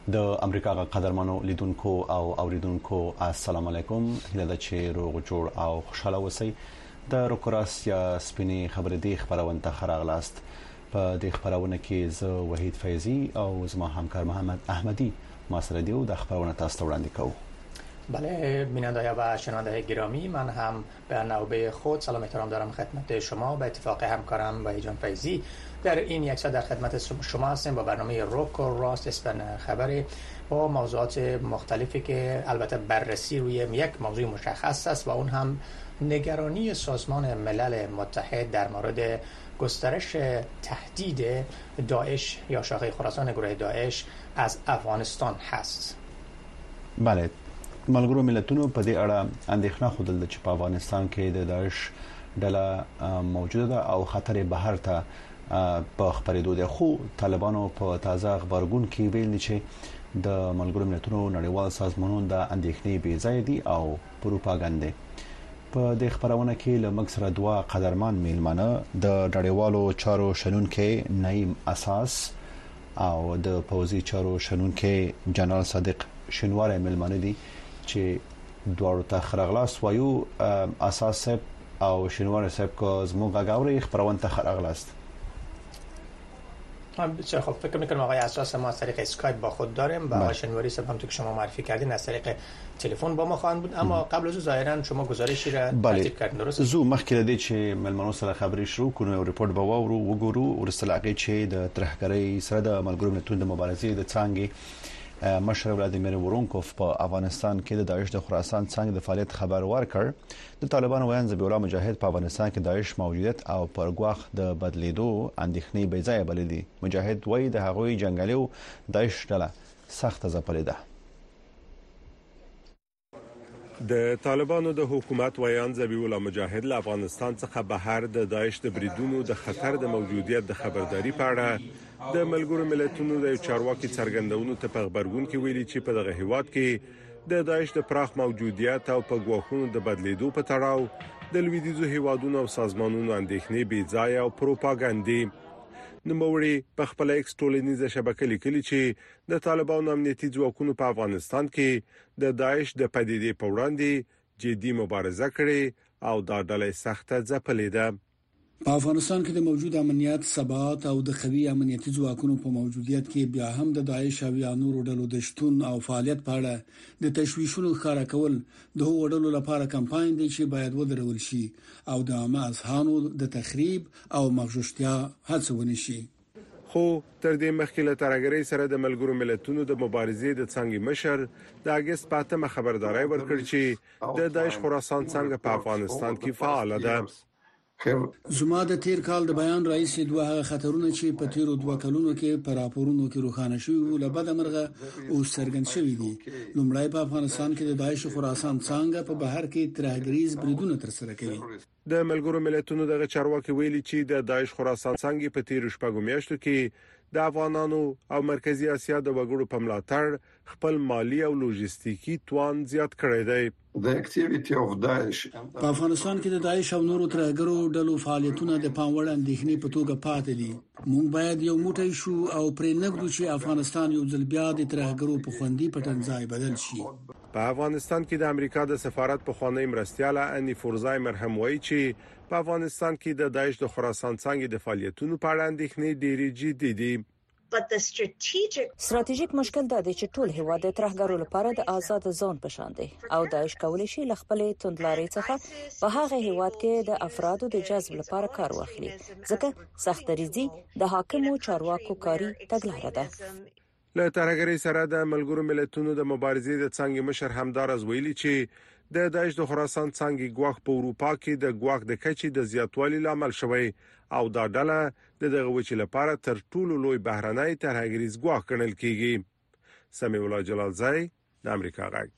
د امریکا قدرمنو لیدونکو او اوریدونکو السلام علیکم، هیله ده چې روغ جوړ او خوشاله اوسئ. د روکراس یا سپینی خبرې دی خبرونه ته خراغلاست. په دې خبرونه کې زه وحید فیضی او زما همکار محمد احمدی ما سره دیو د خبرونه تاسو ته وړاندې کوو. بله بیننده و شنونده گرامی، من هم به نوبه خود سلام احترام دارم خدمت شما. به اتفاق همکارم وحید جان فیضی در این یک ساعت در خدمت شما هستیم با برنامه روک و راست اسپن خبری با موضوعات مختلفی که البته بررسی روی یک موضوع مشخص است و اون هم نگرانی سازمان ملل متحد در مورد گسترش تهدید داعش یا شاخه خراسان گروه داعش از افغانستان هست. بله، ملګرو ملتونو په دې اړه اندېښنه خوده چې په افغانستان کې د داعش ډله موجوده ده او خطر بهر ته په خبرېدو ده. خو طالبانو په تازه خبرګون کې ویل چې د ملګرو ملتونو نړیوال سازمانونو د اندېښنې بې ځای دي او پروپاګاندا. په دې خبرونه کې لمګ سره دوا قدرمان میلمانه د نړیوالو چارو شنونکو نعیم اساس او د پوزي چارو شنونکو جنرال صادق شنواره میلمانه دي چې دوړو ته خراغلاس وایو. اساس او شنواره صاحب کو زموږ غاوري خبرونه ته خراغلاست. بسیار خب، فکر میکنم آقای اساس ما از طریق اسکایپ با خود داریم و آقای شنواری صاحب همونطور که شما معرفی کردین از طریق تلفن با ما خواهند بود. اما قبل از ظاهرا شما گزارشی را ترتیب کردین، درست؟ زو مخکې د دې چې ملمنو سره خبرې شروع کړو او ریپورت به وورو وګورو ورسره چې د ترهګرۍ سره د ملګرو ملتونو د مبارزې د څنګه مشر ولادیمیر ورونکوف په افغانستان کې د داعش د خراسان څنګه د فعالیت خبر ورکړ. د طالبانو ویان ذبیح الله مجاهد په افغانستان کې داعش موجودیت او پرګواخ د بدلیدو اندېښنې بې ځای بللي. مجاهد وایي د هغوی جنگالیو داعش ډله سخت ځپلې ده. د طالبانو د حکومت ویان ذبیح الله مجاهد له افغانستان څخه بهر د داعش د بریدونو د خطر د موجودیت د خبرداري په اړه د ملګرو ملتونو د چارواکي څرګندونو ته په خبرګون کې ویلي چې په دغه هیواد کې د داعش د پراخ موجودیت او په غواخونو د بدلیدو په تړاو د لویدیځو هیوادونو او سازمانونو اندېښنې بې ځای او پروپاګاندا. نوموړي په خپل ایکس ټولنیزه شبکه لیکلي چې د طالبانو امنیتي ځواکونو په افغانستان کې د داعش د پدیدې په وړاندې جدي مبارزه کړې او دا ډله سخته ځپلې ده. په افغانستان کې د موجود امنیت ثبات او د قوي امنیتي ځواکونو په موجودیت کې بیا هم د داعش او یا نورو ډلو د شتون او فعالیت په اړه د تشویشونو ښکارا کول د هغو ډلو لپاره کمپاین دی چې باید ودرول شي او د عامه اذهانو د تخریب او مغشوشتیا هڅونه شي. خو تر دې مخکې له ترهګرۍ سره د ملګرو ملتونو د مبارزې د څنګه مشر د اگست په 8 خبرداري ورکړ چې د داعش خراسان څنګه په افغانستان کې فعال ده. زما د تیر کال د بیان رئیس دوه خطرونه چې په تیرو دوه کلونو کې په راپورونو کې روښانه شوي له بده مرغه او څرګند شوي دي. لومړی په افغانستان کې د داعش خراسان څنګه په بهر کې ترهګریز بریدونه ترسره کوي. د ملګرو ملتونو دغه چارواکي ویلي چې د داعش خراسان څنګه په تیر شپږو میاشتو کې د افغانانو او مرکزی اسیا د وګړو په ملاتړ خپل مالی او لوجستیکي توان زیات کړی دی. په افغانستان کې د داعش او نورو ترهګرو ډلو فعالیتونه د پاموړ اندېښنې په توګه پاتې دي. موږ باید یو موټی شو او پرې نګدو چې افغانستان یو ځل بیا د ترهګرو په خوندي پټنځای بدل شي. په افغانستان کې د امریکا د سفارت په خوانی مرستياله اني فورزایمر هم وایي چې په افغانستان کې د داعش د خراسان څنګه د فعالیتونو په اړه اندېښنې ډېرې جدي دي. ستراتیژیک مشکل دا دی چې ټول هیواد د ترهګرو لپاره د آزاد ځون په شان دی او داعش کولی شي له خپلې توندلارۍ څخه په هغه هیواد کې د افرادو د جذب لپاره کار واخلي، ځکه سخت‌دریزي د حاکمو چارواکو کاری تګلاره ده. له ترهګرۍ سره د ملګرو ملتونو د مبارزې د څنګه مشر همدار از ویلي چې د داعش د خراسان څنګه غواخ په اروپا کې د غواخ د کچې د زیاتوالي لامل شوی او دا ډله د دغه وچ لپاره تر ټولو لوی بهرنۍ ترهګریز غواخ ګڼل کیږي. سمیع الله جلالزی، د امریکا غږ.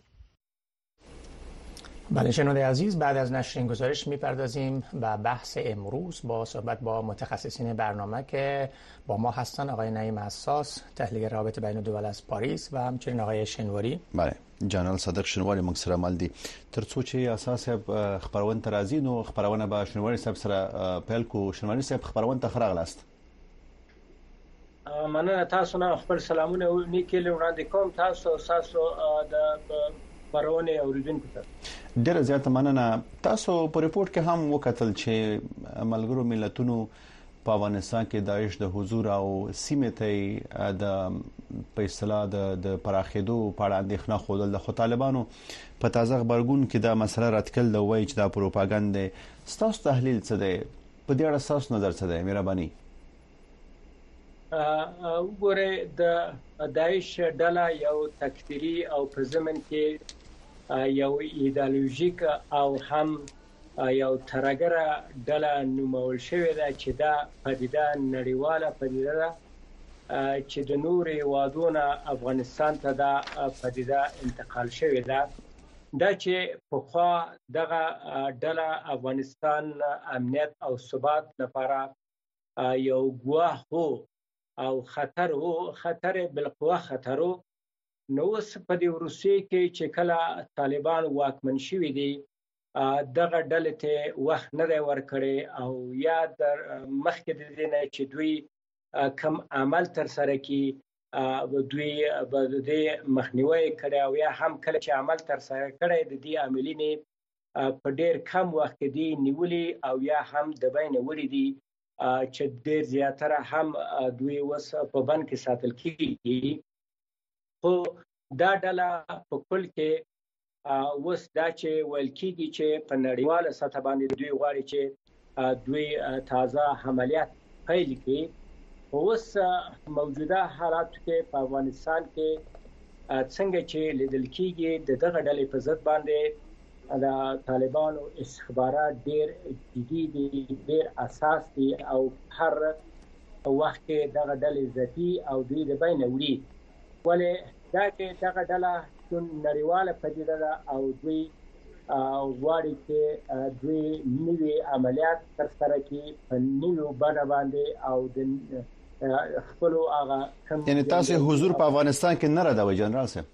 بله شنونده عزیز، بعد از نشر این گزارش میپردازیم به بحث امروز با صحبت با متخصصین برنامه که با ما هستن. آقای نعیم اساس، تحلیل روابط بین الدول از پاریس و همچنین آقای شنواری. بله، جنرال صادق شنواری موږ سره مل دي. ترڅو چې اساس خبرونه ترازی نو خبرونه به شنواری صاحب سره پیل کو. شنواری صاحب خبرونه ته خراغلاست. مننه تاسو نه خپل سلامونه نیکې وړاندې کوم تاسو د پرونه اوریدونکو ته ډېر زیات مننه. تاسو په ریپورت کې هم وکتل چې ملګرو ملتونو په افغانستان کې داعش د حضور او سیمه ته د اصطلاح د پراخېدو په اړه اندېښنه خوده. خو طالبانو په تازه خبرګون کې دا مسله راتکل د وایي چې دا پروپاګاندا دی. تاسو تحلیل څه دی په دې اړه؟ تاسو نظر څه دی؟ مهرباني وګوره د داعش ډله یو تکفیری او په ضمن کې یو ایدئولوژیک او هم یو ترګره ډله نومول شوې ده چې دا پدیده نړیواله پدیده ده چې د نوري وادونه افغانستان ته دا پدیده انتقال شوې ده. دا چې په خوا دغه ډله افغانستان امنیت او ثبات لپاره یو ګواه او خطر بالقوه خطر نو په دې روسي کې چې کله طالبان واکمن شوي دي دغه ډلې ته وخت نه دی ورکړی او یا د مخکې د دې نه چې دوی کم عمل تر سره کړي دوی به د مخنیوي کړي او یا هم کله چې عمل تر سره کړي د دې عاملینه په ډیر کم وخت کې دی نیولي او یا هم د بین وړي دي چې ډیر زیاتره هم دوی وس په بند کې ساتل کیږي. خو دا ډله په کل کې وس دا چې ویل کیږي چې په نړیواله سطح باندې دوی غواړي چې دوی تازه عملیات پیل کړي. اوس موجوده حالات کې په افغانستان کې څنګه چې لیدل کیږي د دغه ډلې په ضد باندې د طالبانو استخبارات ډیر جدي دي، ډیر اساس دي او هر وخت کې دغه ډلې ذاتی او دوی د بین وړي. ولې دا چې دغه ډله نړیواله پدیده ده او دوی غواړي چې دوی نوي عملیات ترسره کړي په نویو بڼه باندې او د خپلو هغه یعنی تاسو حضور په افغانستان کې نه ردوي جنرال صاحب؟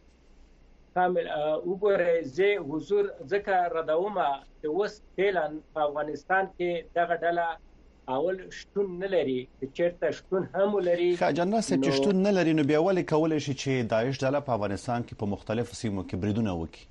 کامل وګوره زه حضور ځکه ردومه چې وس فعلا په افغانستان کې دغه ډله اول شتون نه لري، چیرته شتون هم لري. جنرال صاحب چې شتون نه لري نو بیا ولې کولای شي چې داعش ډله په افغانستان کې په مختلفو سیمو کې بریدونه وکړي؟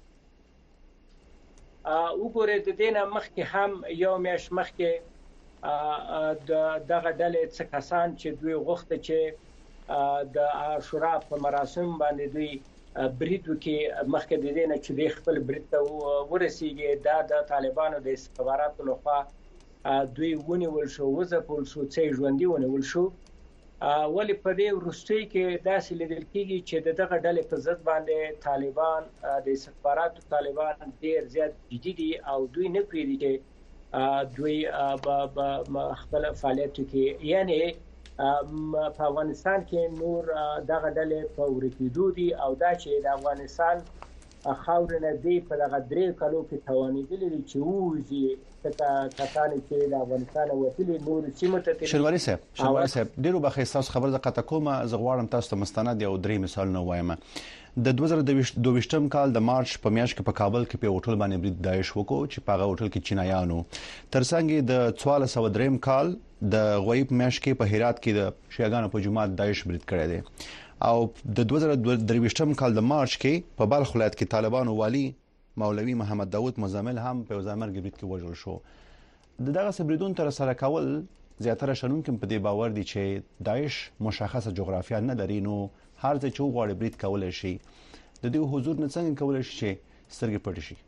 وګوره د دینه مخکې هم یو میاش مخکې دغه ډلې څخه کسان چې دوی غوښته چې د عاشورا په مراسم باندې دوی برید وکړي مخکې د دې نه چې د خپل برید ته ورسیږي دا د طالبانو د استخباراتو لخوا دوی ونیول شو، وځپل شو، چې ژوندۍ ونیول شو. ولی په دې وروستي کې داسې لیدل کېږي چې دغه ډلې په ضد باندې طالبان د استخباراتو طالبان ډیر زیات جدي دي او دوی نه پریږدي چې دوی خپل فعالیت کوي. یعنی په افغانستان کې نور دغه ډلې په ورکیدو دي او دا چې د افغانستان خاورنه دی په دغه درې کلو کې توانیدل دي چې وځي کسان چې د افغانستان وتلي نور سیمه ته. شنواری صاحب ډیرو بخښه تاسو خبر د قطه کومه زغواړم تاسو ته مستند یو درې مثالونه وایم. د 2022م کال د مارچ په میاشت کې په کابل کې په هوټل باندې برید داعش وکړو چې په هغه هوټل کې چینایانو ترڅنګ د 1403 کال د غویب میاشت کې په هرات کې د شیعاګانو په جماعت داعش برید کړی دی او د 2023م کال د مارچ کې په بلخ ولایت کې طالبانو والی مولوی محمد داوود مزامل هم په ځامر برید کې وژل شو. دغه سبریدون تر سره کول زیاتره شنونکو په دې باور دي چې داعش مشخصه جغرافیه نه لري نو هر ځای چې وغواړي برید کولای شي. د دې حضور نه څنګه کولای شي چې سترګې پټې شي؟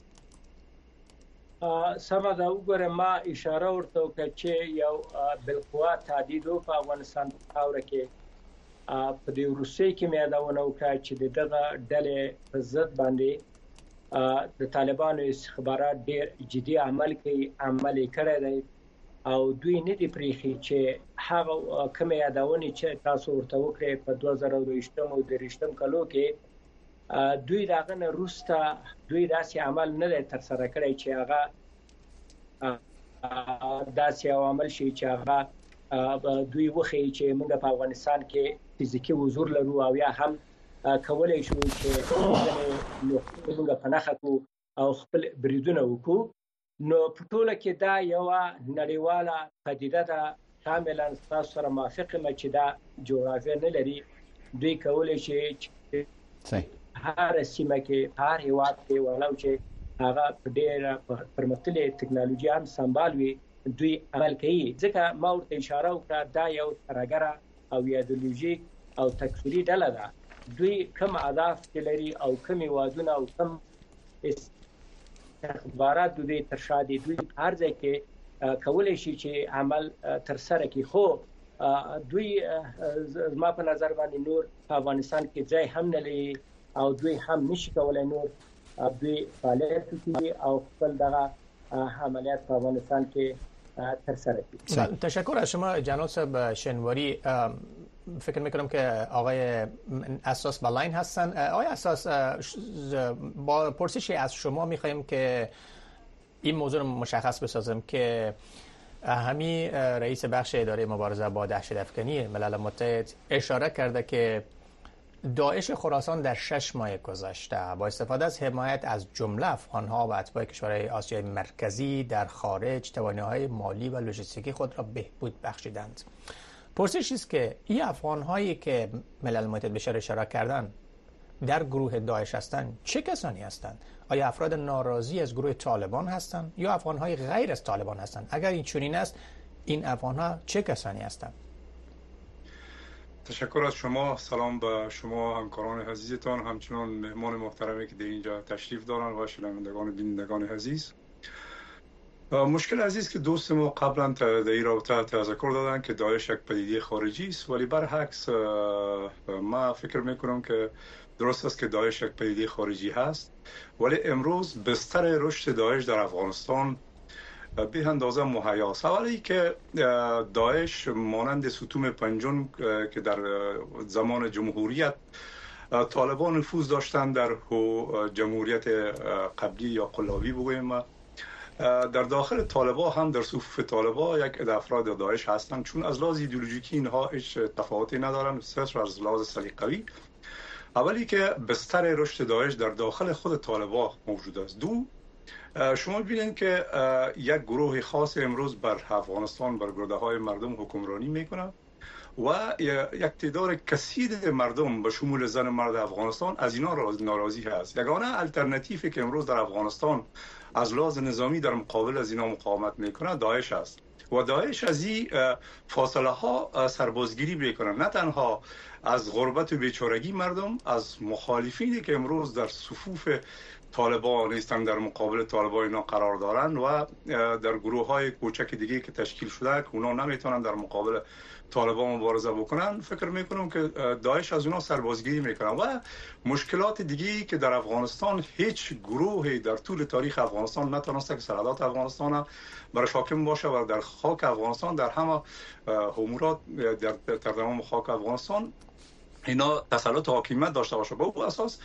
سمه ده. وګوره ما اشاره ورته وکړه چې یو بالقوه تهدید په افغانستان خاوره کې په دې روسي کې مې یادونه وکړه چې دغه ډلې په ضد باندې د طالبانو استخبارات ډیر جدي عمل کړی دی او دوی نه دي پریخي چې هغه کوم یادونه چې تاسو ورته وکړې په 2023 او 2023 کلو کې دوی داغه نه روسته دوی داسې عمل نه تر سره کړی چې هغه داسې عمل شي چې هغه دوی وخی چې موږ په افغانستان کې فزیکی حضور لرو او یا هم کولای شو چې موږ په نخښو او خپل بریدونه وکړو. نو په ټوله کې دا یو نړیواله پدیده ده کاملا تاسو سره موافقم چې دا جغرافیه نه لري. دوی کولای شي هر سیمه کې هر هیواد کې ولو چې هغه ډېر پرمختللې ټکنالوژي هم سمبال وي دوی عمل کوي. ځکه ما ورته اشاره وکړه دا یو ترګره او ایدئولوژیک او تکفیري ډله ده. دوی کوم اهداف لري او کوم وادونه او کوم استخبارات دوی تر شا دي. دوی هر ځای کې کولای شي چې عمل تر سره کړي، خو دوی ما په نظر باندې نور په افغانستان کې ځای هم نه لري او دوی هم نشي کولای نور دوی فعالیت وکړي او خپل دغه عملیات په افغانستان کې تر سره کړي. تشکر از شما جناب صاحب شنواری. فکر میکنم که آقای اساس با لاین هستن. آقای اساس، با پرسشی از شما میخوایم که این موضوع رو مشخص بسازم که همی رئیس بخش اداره مبارزه با دهشت‌افکنی ملل متحد اشاره کرده که داعش خراسان در 6 ماه گذشته با استفاده از حمایت از جمله افغان‌ها و اتباع کشورهای آسیای مرکزی در خارج توانایی‌های مالی و لوجستیکی خود را بهبود بخشیدند. پرسشی است که این افغان‌هایی که ملل متحد بهش اشاره کردن در گروه داعش هستند چه کسانی هستند؟ آیا افراد ناراضی از گروه طالبان هستند یا افغان‌های غیر از طالبان هستند؟ اگر این چنین است این افغان‌ها چه کسانی هستند؟ تشکر از شما. سلام به شما همکاران عزیزتان، همچنان مهمان محترمی که در اینجا تشریف دارند و شنوندگان و بینندگان عزیز. مشکل عزیز که دوست ما قبلا در این رابطه تذکر دادن که داعش یک پدیده خارجی است، ولی برعکس ما فکر میکنم که درست است که داعش یک پدیده خارجی هست، ولی امروز بستر رشد داعش در افغانستان به اندازه مهیاست. اولی که داعش مانند ستون پنجم که در زمان جمهوریت طالبان نفوذ داشتن در جمهوریت قبلی یا قلابی بگوییم، در داخل طالبان هم در صفوف طالبان یک عده افراد داعش هستند، چون از لحاظ ایدئولوژیکی اینها هیچ تفاوتی ندارند، صرف از لحاظ سلیقوی. اولی که بستر رشد داعش در داخل خود طالبان موجود است. دو، شما ببینید که یک گروه خاص امروز بر افغانستان بر گرده‌های مردم حکمرانی میکنه و یک تعداد کثیر مردم به شمول زن مرد افغانستان از اینا ناراضی هست. یگانه الटरनेटिव्ی که امروز در افغانستان از لحاظ نظامی در مقابل از اینا مقاومت میکنه داعش است و داعش از این فاصله ها سربازگیری میکنه، نه تنها از غربت و بیچارگی مردم، از مخالفینی که امروز در صفوف طالبان نیستن در مقابل طالبان اینا قرار دارن و در گروه های کوچک دیگه که تشکیل شده که اونا نمیتونن در مقابل طالبان مبارزه بکنن. فکر میکنم که داعش از اونا سربازگیری میکنن و مشکلات دیگه که در افغانستان هیچ گروهی در طول تاریخ افغانستان نتونسته که سرحدات افغانستان برای حاکم باشه و در خاک افغانستان در همه امورات در تمام خاک افغانستان اینا تسلط حاکمیت داشته باشه. به اون اساس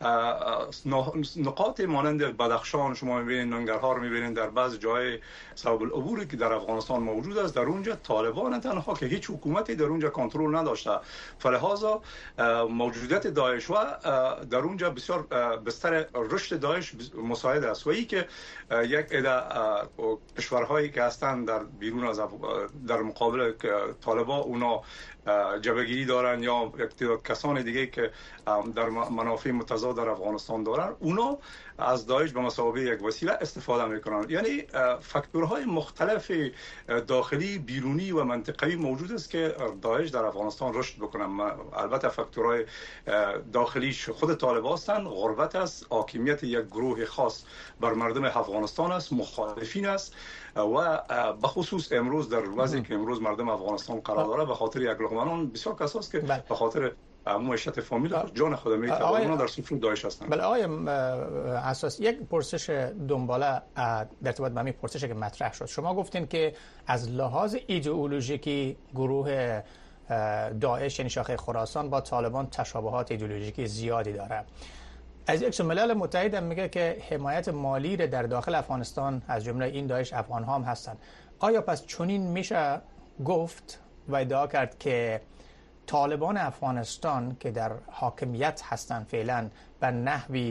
نقاط مانند بدخشان شما میبینید، ننگرهار میبینید، در بعض جای سبب العبوری که در افغانستان موجود است، در اونجا طالبان تنها که هیچ حکومتی در اونجا کنترل نداشته، فلهذا موجودیت داعش و در اونجا بسیار بستر رشد داعش مساعد است. و ای که یک عده کشورهایی که هستند در بیرون از در مقابل طالبان اونا جبهه‌گیری دارن یا یک تعداد کسان دیگه که در منافع متضاد در افغانستان دارن، اونا از داعش به مثابه یک وسیله استفاده میکنن. یعنی فاکتورهای مختلف داخلی، بیرونی و منطقه‌ای موجود است که داعش در افغانستان رشد بکنه. البته فاکتورهای داخلیش خود طالبان هستند، غربت است، حاکمیت یک گروه خاص بر مردم افغانستان است، مخالفین است و به خصوص امروز در وضعی که امروز مردم افغانستان قرار داره به خاطر یک لقمه بسیار کساست که به خاطر معیشت فامیل جان خود میتونه اونا در صفوف داعش هستند. بله آقای اساس، یک پرسش دنباله در ارتباط با همین پرسشی که مطرح شد. شما گفتین که از لحاظ ایدئولوژیکی گروه داعش یعنی شاخه خراسان با طالبان تشابهات ایدئولوژیکی زیادی داره. از یک ملل متحد هم میگه که حمایت مالی در داخل افغانستان از جمله این داعش افغان ها هم هستند. آیا پس چنین میشه گفت و ادعا کرد که طالبان افغانستان که در حاکمیت هستند فعلا به نحوی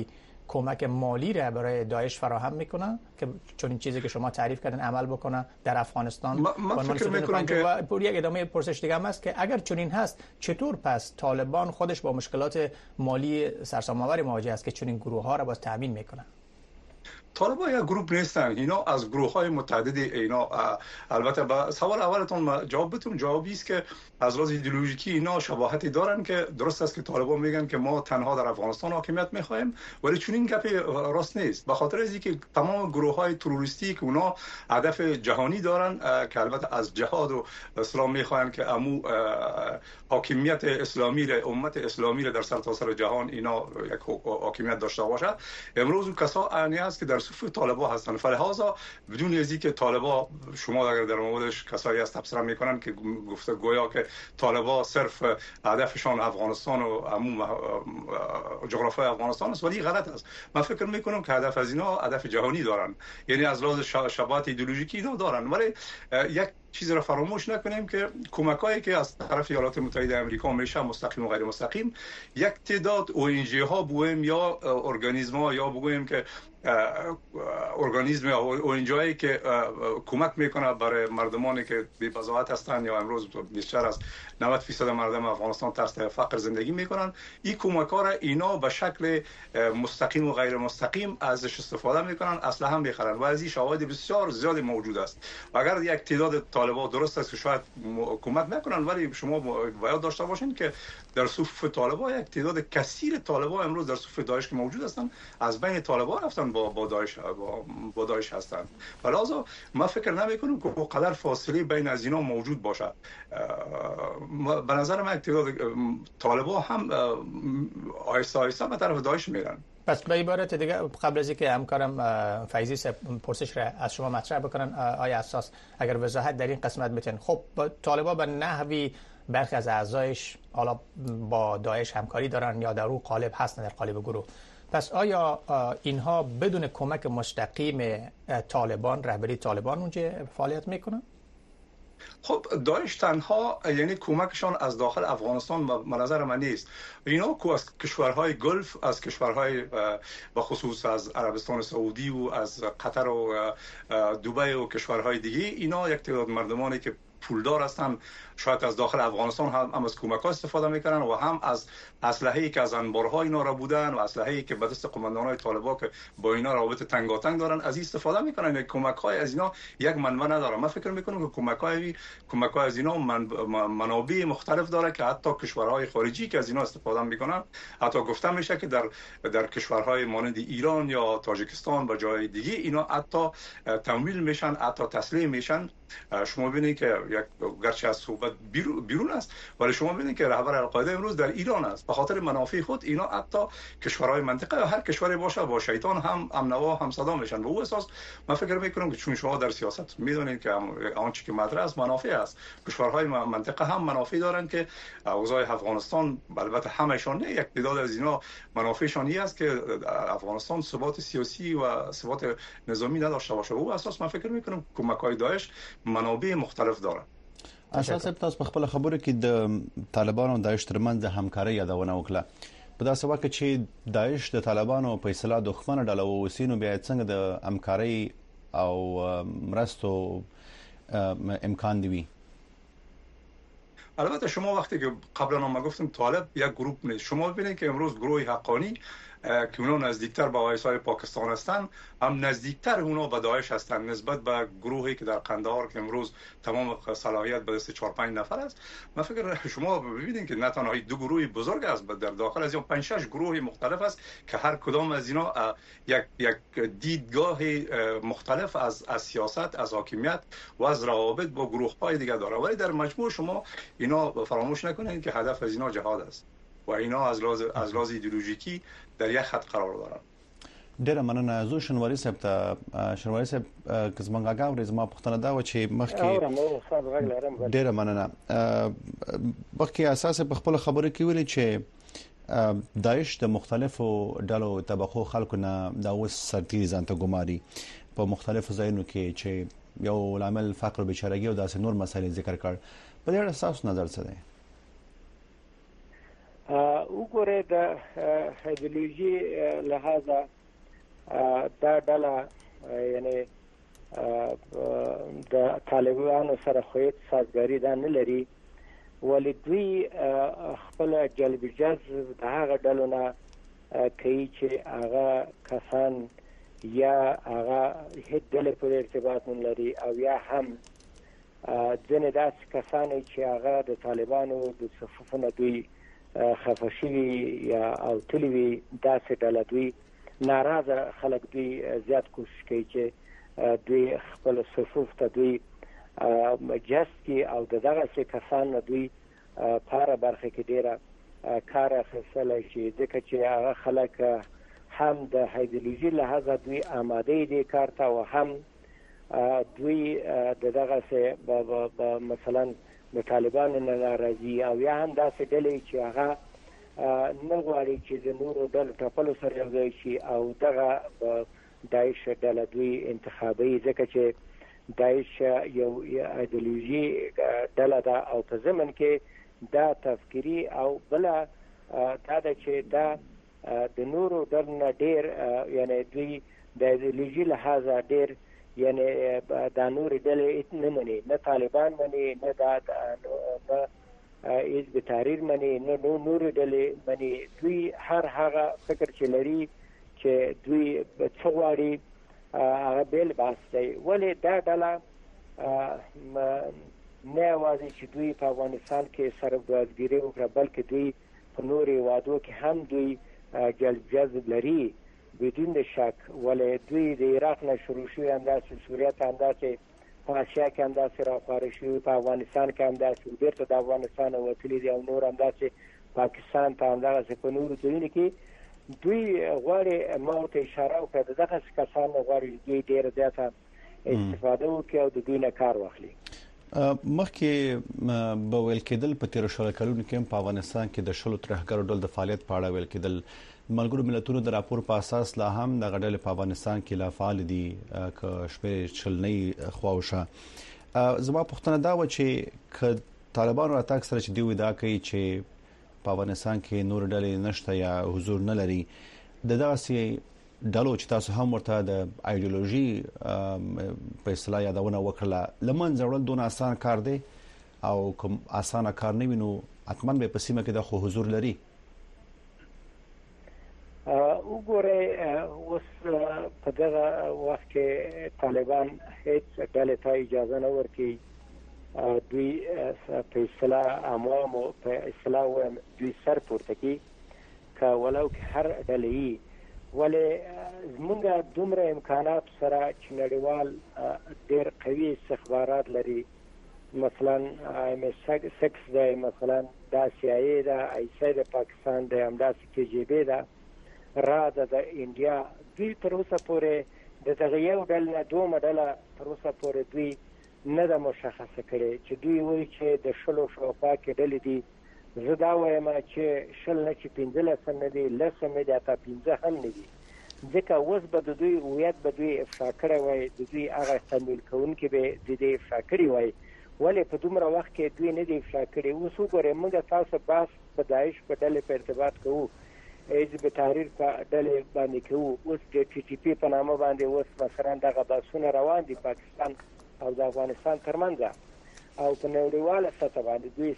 کمک مالی را برای داعش فراهم میکنه که چون این چیزی که شما تعریف کردن عمل بکنه در افغانستان؟ من فکر میکنم که یک ادامه پرسش دیگه هم است که اگر چنین هست چطور پس طالبان خودش با مشکلات مالی سرسام‌آور مواجه است که چنین گروه ها را باز تامین میکنه؟ طالبان یک گروه نیستن، اینا از گروه‌های متعدد. اینا البته با سوال اولتون جواب بدم، جوابی است که از لحاظ ایدئولوژیکی اینا شباهتی دارن که درست است که طالبان میگن که ما تنها در افغانستان حاکمیت میخوایم، ولی چون این گپ راست نیست، به خاطر اینکه تمام گروه‌های تروریستی که اونا هدف جهانی دارن که البته از جهاد و اسلام میخواین که امو حاکمیت اسلامی را، امت اسلامی را در سرتاسر جهان اینا یک حاکمیت داشته باشه، امروز اون کسا اعنی است که در صف طالبان هستن. فلهذا بدون از اینکه طالبان، شما اگر در موردش کسایی از تبصره میکنن که گفته گویا که طالبان صرف هدفشان افغانستان و عموم جغرافیای افغانستان است، ولی غلط است. من فکر میکنم که هدف از اینا هدف جهانی دارن، یعنی از لحاظ شباهت ایدئولوژیکی اینا دارن. ولی یک چیز را فراموش نکنیم که کمکایی که از طرف ایالات متحده آمریکا میشه مستقیم و غیر مستقیم، یک تعداد ONG ها بگویم یا ارگانیسم‌ها یا بگویم که ارگانیسم یا ONG هایی که کمک میکنه برای مردمانی که بی‌بضاعت هستند یا امروز بیشتر از 90% مردم افغانستان تحت فقر زندگی میکنن، این کمک ها را اینا به شکل مستقیم و غیر مستقیم ازش استفاده میکنن، اسلحه هم میخرن و از این شواهد بسیار زیاد موجود است. و اگر یک تعداد طالبان درست است که شاید کمک نکنن، ولی شما باید داشته باشین که در صف طالبان یک تعداد کثیر طالبان امروز در صف داعش که موجود هستند از بین طالبان رفتن با داعش هستند. لذا من فکر نمیکنم که قدر فاصله بین از اینا موجود باشه. به نظر من یک تعداد طالبان هم آهسته آهسته به طرف داعش میرن. پس به عبارت دیگه قبل از اینکه همکارم فیضی پرسش را از شما مطرح بکنن، آیا اساس اگر وضاحت در این قسمت بتن، خب طالبان به نحوی برخی از اعضایش حالا با داعش همکاری دارن یا در اون قالب هستن، در قالب گروه، پس آیا اینها بدون کمک مستقیم طالبان، رهبری طالبان اونجا فعالیت میکنن؟ خب داعش تنها یعنی کمکشان از داخل افغانستان به نظر من نیست. اینا از کشورهای گلف، از کشورهای به خصوص از عربستان سعودی و از قطر و دبی و کشورهای دیگه، اینا یک تعداد مردمانی که پولدار هستن شاید از داخل افغانستان هم از کمک ها استفاده میکنن و هم از اسلحه‌ای که از انبارهای اینا را بودن و اسلحه‌ای که به دست قماندان‌های طالبان که با اینا روابط تنگاتنگ دارن از این استفاده میکنن. یک کمک‌های از اینا یک منبع نداره. من فکر میکنم که کمک‌های از اینا منابع مختلف داره که حتی کشورهای خارجی که از اینا استفاده میکنن، حتی گفته میشه که در کشورهای مانند ایران یا تاجیکستان و جای دیگه اینا حتی تمویل میشن، حتی تسلیم میشن. شما ببینید که یک گرچه از صحبت بیرون است، ولی شما ببینید که رهبر القاعده امروز در ایران است. به خاطر منافع خود اینا حتی کشورهای منطقه و هر کشوری باشه با شیطان هم نوا هم صدا میشن. به اون اساس من فکر میکنم که چون شما در سیاست میدونید که آنچه که مطرح است منافع است، کشورهای منطقه هم منافع دارن که اوضاع افغانستان، البته همشون نه، یک تعداد از اینا منافعشان این است که افغانستان ثبات سیاسی و ثبات نظامی نداشته باشه. به اون اساس من فکر میکنم کمک‌های داعش منابع مختلف داره. اساس تاسو په خپل خبره کې د طالبانو د داعش ترمنځ همکاري یادونه وکړه. په داسې وخت کې چې داعش د طالبانو په اصطلاح دښمن ډله ووسینو بیا څنګه د همکاري او مرستو امکان دی؟ البته شما وقتی که قبلا ما گفتم طالب یک گروه نیست، شما ببینید که امروز گروه حقانی که اونا نزدیکتر به آیسای پاکستان هستند هم نزدیکتر اونا به داعش هستند نسبت به گروهی که در قندهار که امروز تمام صلاحیت به دست 4-5 نفر است. من فکر شما ببینید که نه تنها دو گروه بزرگ است، در داخل از این 5-6 گروه مختلف است که هر کدام از اینا یک دیدگاه مختلف از سیاست، از حاکمیت و از روابط با گروه‌های دیگه داره. ولی در مجموع شما اینا فراموش نکنید که هدف از اینا جهاد است و اینا از لحاظ ایدئولوژیکی در یک خط قرار دارن. ډیره مننه. زه شنواری صاحب ته شنواری صاحب که زمونږ غاوري زما پوښتنه دا و چې مخکې ډیره مننه مخکې اساس په خپل خبره کې ویلي چې داعش د مختلفو ډلو طبقو خلکو نه دا اوس سرتیري ځان ته ګماري په مختلفو ځایونو کې چې یو لامل فقر او بیچارهګي او داسې نور مسایل ذکر کړ. په دې اړه تاسو نظر څه دی؟ وګوره د ایدئولوژي لحاظه دا ډله یعنی د طالبانو سره خو سازګاری دا نه لري ولې دوی خپل جلب جذب د هغه ډلو نه کوي چې هغه کسان یا هغه هیڅ ډله په ارتباط نه لري او یا هم ځینې داسې کسان چې هغه د طالبانو د صفوفونو دوی خفشي یا او تلوي داسې ډله دوی ناراضه خلک دوی زیات کوشش کوي چې دوی خپل صفوف ته دوی جستی او دغه څه کسان دوی پاره برخه کې ډیره کار اخیستل شي ځکه چې هغه خلک هم د ایدئولوژي لحاظه دوی آماده دي کار ته او هم دوی دغه څه مثلا د طالبانو نه ناراضي او یا هم داسې ډلې چې هغه نه غواړي چې د نورو ډلو ټاپلو سره یوځای شي او دغه داعش ډله دوی انتخابي ځکه چې داعش یو ایدئولوژي ډله ده او په ضمن کې دا تفکری او بل دا چې دا د نورو ډلو نه ډیر یعنی دوی د ایدئولوژي لحاظه ډیر یعنی د نورو ډلې نه مني نه طالبان مني نه د حزب تحریر مني نه نورو ډلې مني دوی هر هغه فکر چې لري چې دوی څه غواړي هغه بیل بحث دی ولې دا ډله نه یوازې چې دوی په افغانستان کې سربدازګیري وکړه بلکې دوی په نورو وادو کې هم دوی جذب لري بدون شک ولې دوی د عراق نه شروع شوی انداسې سوریه ته انداسې په اسیا کې انداسې راخواره شوی په افغانستان کې انداسې بیرته د افغانستان وتلي دي او نور انداسې پاکستان ته انداسې په نورو ځایونو کې دوی غواړي موت اشاره وکړه دغه کسان غواړي دوی ډیر زیاته استفاده وکړي او د دوی نه کار واخلي مخکې به ویل کېدل په تیر شل کلونو کې په افغانستان کې د شلو ترهګرو ډول د فعالیت په اړه ویل کېدل ملګرو ملتونو د راپور په اساس لا هم د غډل په افغانستان کې لا فعال دي ک شپې چلنۍ خواوشه زما پوښتنه دا و چې طالبان راتګ سره چې دوی دا کوي چې په افغانستان کې نور ډلې نشته یا حضور نه لري د داسې ډلو چې تاسو هم ورته د ایدئولوژي په اصطلاح یادونه وکړه لمن ځوړل دون آسان کار دی او کوم آسان کار نه وینو اتمن به په سیمه کې د خو حضور لري وګوره اوس په دغه وخت کې طالبان هیڅ ډلې ته اجازه نه ورکوي دوی په اصطلاح عوامو په اصطلاح دوی سر پورته کوي که ولو که هر ډلې ولې زمونږ دومره امکانات سره چې نړیوال ډېر قوي استخبارات لري مثلا MI6 دی مثلا دا CIA ده ISI د پاکستان دی همداسې KGB ده را د انډیا دوی تر اوسه پورې د دغه یو ډل نه دومره ډله تر اوسه پورې دوی نه ده مشخصه کړې چې دوی وایي چې د شلو شاوخوا کې ډلې دي زه دا وایم چې شل نه چې 15 نه دي لسه نه دي اته 15 هم نه دي ځکه اوس به د دوی هویت به دوی افشا کړی وای د دوی هغه تمویل کوونکي به د دې افشا کړی وای ولې په دومره وخت کې دوی نه دي افشا کړی اوس وګورئ موږ تاسو بحث په داعش په ډلې په ارتباط کوو حزب تحریر په ډلې باندې کوو اوس د TTP په نامه باندې اوس مثلا دغه بحثونه روان دي پاکستان او د افغانستان ترمنځ او په نړیواله سطح باندې دوی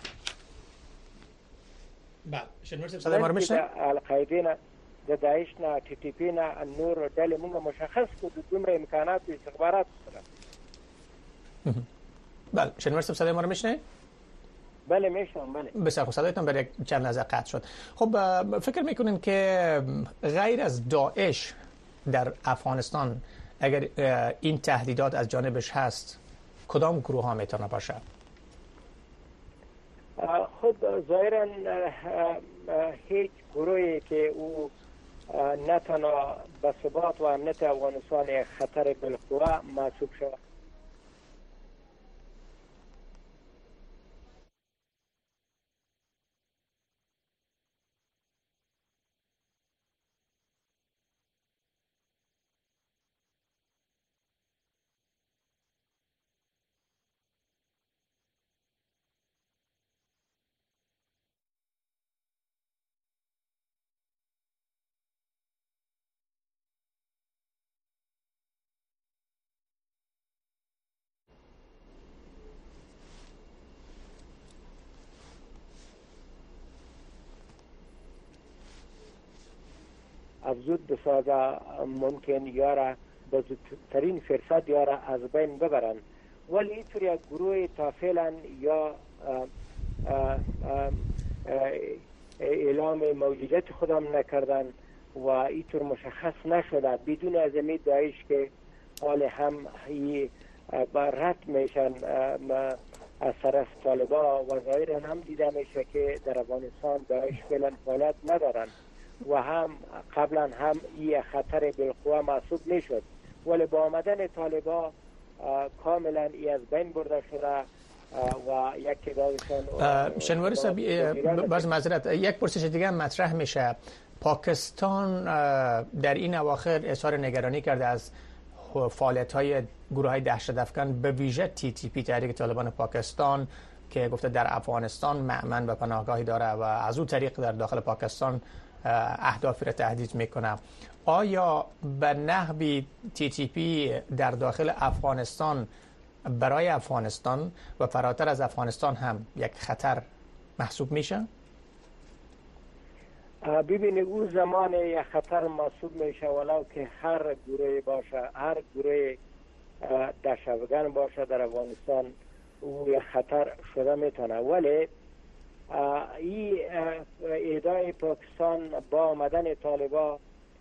بله شنوار صاحب صدای ما رو میشنوید؟ القاعده د داعش نه TTP نه نور ډلې موږ مشخص کړو د دومره امکانات او استخبارات سره بله شنوار صاحب صدای ما رو میشنوید؟ بله میشنم بله بسیار خوب صدایتون برای چند لحظه قطع شد خب فکر میکنین که غیر از داعش در افغانستان اگر این تهدیدات از جانبش هست کدام گروه ها میتونه باشه؟ خب ظاهرا هیچ گروهی که او نه تنها به ثبات و امنیت افغانستان خطر بالقوه محسوب شود افزود بسازه ممکن یاره به زودترین فرصت یاره از بین ببرن. ولی اینطور یک گروه تا فعلا یا اعلام موجودیت خودم نکردن و اینطور مشخص نشده بدون از امید داعش که حال هم رد میشن از طرف طالبان و ظاهرا هم دیده میشه که در افغانستان داعش فعلا فعالیت ندارن و هم قبلا هم این خطر بالقوه محسوب میشد، ولی با آمدن طالبان کاملا ای از بین برده شده و یک تعدادشان. شنواری صاحب باز معذرت یک پرسش دیگه مطرح میشه. پاکستان در این اواخر اظهار نگرانی کرده از فعالیت‌های گروه‌های دهشت‌افکن به ویژه TTP تحریک طالبان پاکستان که گفته در افغانستان مأمن و پناهگاهی داره و از اون طریق در داخل پاکستان اهدافی را تهدید میکنه. آیا به نحوی TTP در داخل افغانستان برای افغانستان و فراتر از افغانستان هم یک خطر محسوب میشه؟ ببینید اون زمان یک خطر محسوب میشه ولو که هر گروه باشه، هر گروه دهشت‌افکن باشه در افغانستان او یک خطر شده میتونه. ولی این ادعای پاکستان با آمدن طالبان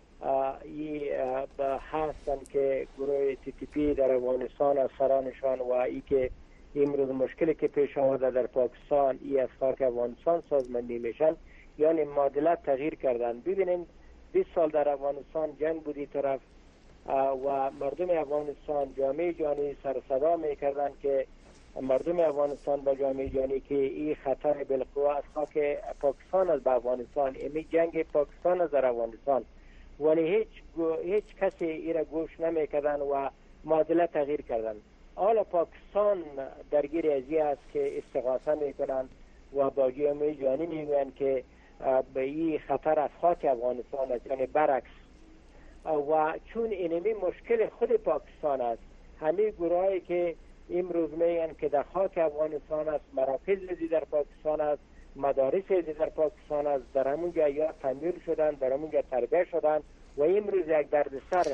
هستن که گروه TTP در افغانستان از سرانشان و ای که امروز مشکلی که پیش آمده در پاکستان ای از خاک افغانستان سازماندهی میشن، یعنی معادله تغییر کردن. ببینید 20 سال در افغانستان جنگ بودی طرف و مردم افغانستان جامعه جهانی سر صدا میکردن که مردم افغانستان با جامعه جهانی که این خطر بالقوه از خاک پاکستان از به افغانستان، این جنگ پاکستان از در افغانستان، ولی هیچ کسی این را گوش نمیکردن و معادله تغییر کردن. حالا پاکستان درگیر ازی است که استغاثه میکنن و با جامعه جهانی میگوین که به این خطر از خاک افغانستان است، یعنی برعکس. و چون اینمی مشکل خود پاکستان است، همه گروهایی که امروز میگن که در خاک افغانستان است، مراکز در پاکستان است، مدارس در پاکستان است، در همونجا یا تمویل شدن، در همونجا تربیه شدن و امروز یک دردسر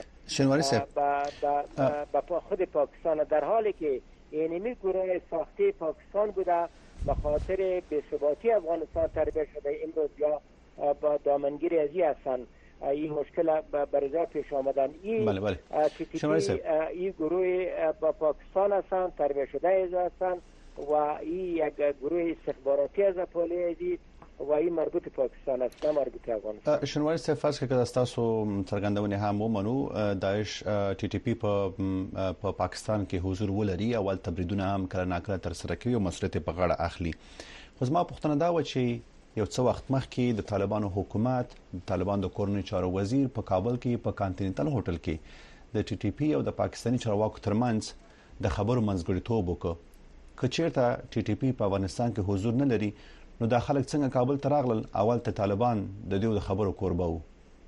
با خود پاکستان، در حالی که اینمی گروه ساخته پاکستان بوده به خاطر بی‌ثباتی افغانستان تربیه شده، امروز یا با دامنگیری ازی هستن. این مشکل برزا پیش آمدن. این این گروه با پاکستان هستن، تربیه شده از هستن و این یک گروه استخباراتی از پالی ازی و این مربوط پاکستان است، نه مربوط افغانستان. شنواری صاحب فرض که تاسو څرګندونې هم ومنو داعش TTP په پاکستان کې حضور ولري او تبریدونه هم کله ناکله تر سره کوي او مسؤلیت په غاړه اخلي. خو زما پوښتنه دا و چې یو څه وخت مخکې د طالبانو حکومت، طالبان د کورنۍ چارو وزیر په کابل کې په کانټیننټل هوټل کې د TTP او د پاکستاني چارواکو ترمنځ د خبرو منځګړیتوب وکړ. که چیرته TTP په افغانستان کې حضور نه لري نو د خلک څنګه کابل ته راغلل؟ اول ته طالبان د دې د خبرو کوربه وو.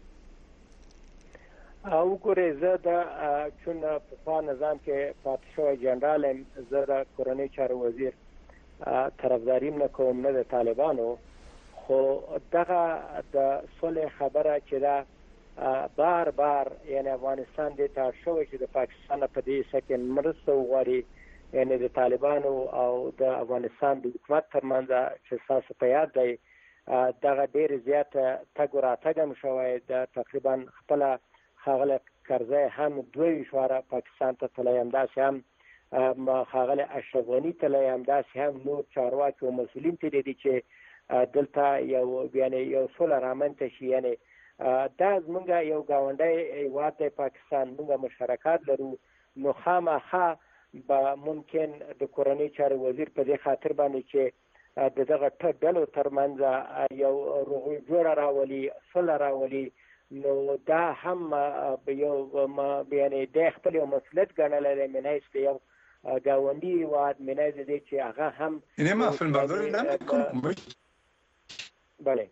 او ګورې زه د چون په نظام کې پاتشو جنرال زه د کورنۍ چارو وزیر طرفداریم نکوم نه د طالبانو، خو دغه د صلح خبره چې دا بار بار یعنی افغانستان د تار شوی چې د پاکستان په دې سکه مرسته وغواړي، یعنی د طالبانو او د افغانستان د حکومت ترمنځ چې تاسو په یاد دی دغه ډیر زیات تګ راتګ هم شوی، د تقریبا خپل خاغله کرزی هم 2 پاکستان ته تللی، همداسې هم خاغله اشرف غني تللی، همداسې هم نور چارواکي او مسؤلین تللی دي چې دلته یو صلح رامنځته شي. یعنی دا زمونږ یو ګاونډی هیواد دی پاکستان، موږ مشارکت لرو، نو خامخا به ممکن د کورنۍ چارو وزیر په دې خاطر باندې چې دغه ډلو ترمنځ یو روغه جوړه راولي، صلح راولي، نو دا هم یو یعنی د خپل یو مسؤلیت ګڼل لري منایس یو ګاونډي هیواد منایس دي چې هغه هم اینه ما فیلم برداری نمی‌کنم. بله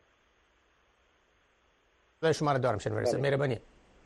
شما را دارم شنواری صاحب، مهربانی.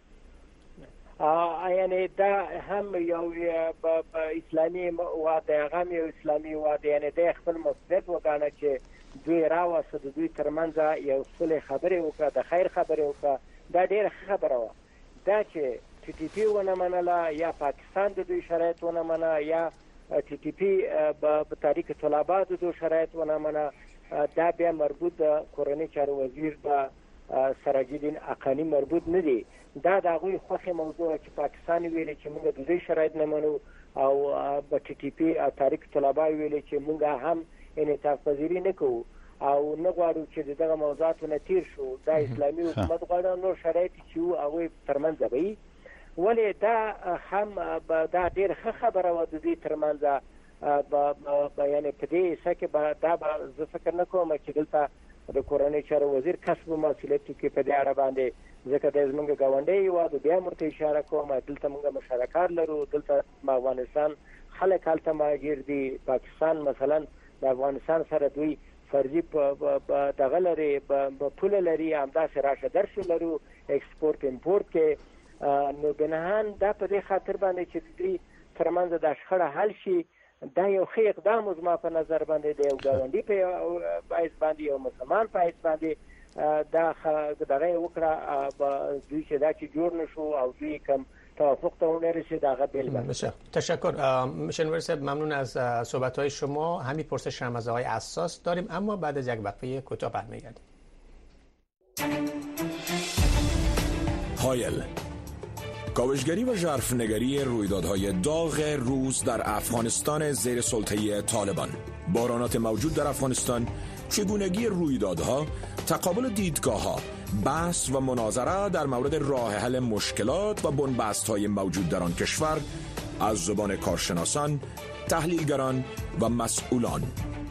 یعنی دا هم یو اسلامی واده، هم یو اسلامی واده، یعنی د خپل مسؤلیت وګڼه چې دوی راوسته، د دوی ترمنځ یو صلح خبرې وکړه، د خیر خبرې وکړه، دا ډېر خبره و. دا چې ټي ټي پی ونه منله یا پاکستان د دوی شرایط ونه منله یا ټي ټي پی په تحریک طلبه د دوی شرایط ونه منله، دا بیا مربوط د کورنۍ چارو وزیر د سراج الدین حقانی مربوط نه دی. دا د هغوی خوښې موضوع چې پاکستان ویلي چې موږ د دوی شرایط نه منو او په ټي ټي پی او تحریک طلبه ویلي چې موږ هم انعطاف پذیری نه کوو او نه غواړو چې دغه موضوعاتو نه تیر شو. دا اسلامي حکومت غواړي نور شرایط چې هغوی ترمنځ وي. ولې دا هم دا ډېر ښه خبره وه د دوی ترمنځ. یعنې په دې حصه کې دا به زه فکر نه کوم چې دلته د کورنۍ چارو وزیر کسب مسؤلیت وکړي په دې اړه باندې، ځکه دا زموږ ګاونډی هېواد بیا ورته اشاره کوم. دلته موږ مشارکت لرو، دلته افغانستان خلک هلته مهاجر دي. پاکستان مثلا د افغانستان سره دوی فرضي په دغه لري، په پوله لري، همداسې راشه درشه لرو ایکسپورټ امپورټ کې. نو بنهان دا په دې خاطر باندې چې دوی ترمنځ د شخړه حل شي، دا یو ښه اقدام زما په نظر باندې د یو ګاونډي په حیث باندې، یو مسلمان په حیث باندې دا دغه وکړه. دوی چې دا چې جوړ نشو او دوی کم توافق ته ونرسید هغه بسیار تشکر. شنواری صاحب ممنون از صحبت‌های شما. همین پرسش هم از آقای اساس داریم اما بعد از یک وقفه کوتاه برمیگردیم. هایل، کاوشگری و ژرفنگری رویدادهای داغ روز در افغانستان زیر سلطه طالبان، بحرانات موجود در افغانستان، چگونگی رویدادها، تقابل دیدگاه‌ها، بحث و مناظره در مورد راه حل مشکلات و بنبست‌های موجود در آن کشور از زبان کارشناسان، تحلیلگران و مسئولان.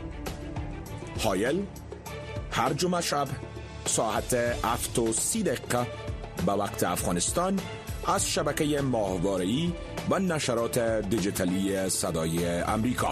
هایل هر جمعه شب ساعت 7:30 به وقت افغانستان از شبکه ماهواره‌ای و نشرات دیجیتالی صدای امریکا.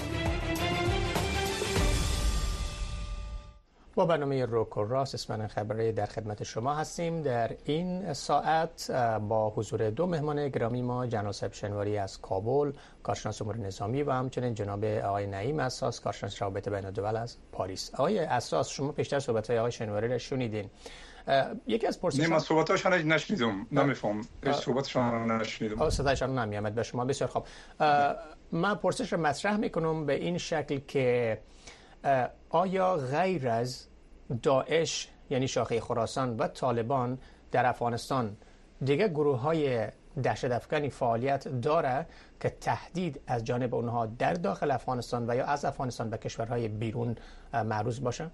با برنامه روک و راست اسمن خبری در خدمت شما هستیم. در این ساعت با حضور دو مهمان گرامی ما، جناب شنواری از کابل کارشناس امور نظامی و همچنین جناب آقای نعیم اساس کارشناس روابط بین الدول از پاریس. آقای اساس، شما پیشتر صحبت‌های آقای شنواری را شنیدین. یکی از پرسش‌ها من صحبتاشون نشنیدم، نمی‌فهم. صحبتشون نشنیدم. صدایشان نمیاد به شما. بسیار خوب. من پرسش را مطرح می‌کنم به این شکل که آیا غیر از داعش یعنی شاخه خراسان و طالبان در افغانستان دیگه گروه‌های دهشت‌افکنی فعالیت داره که تهدید از جانب اونها در داخل افغانستان و یا از افغانستان به کشورهای بیرون معروض باشه؟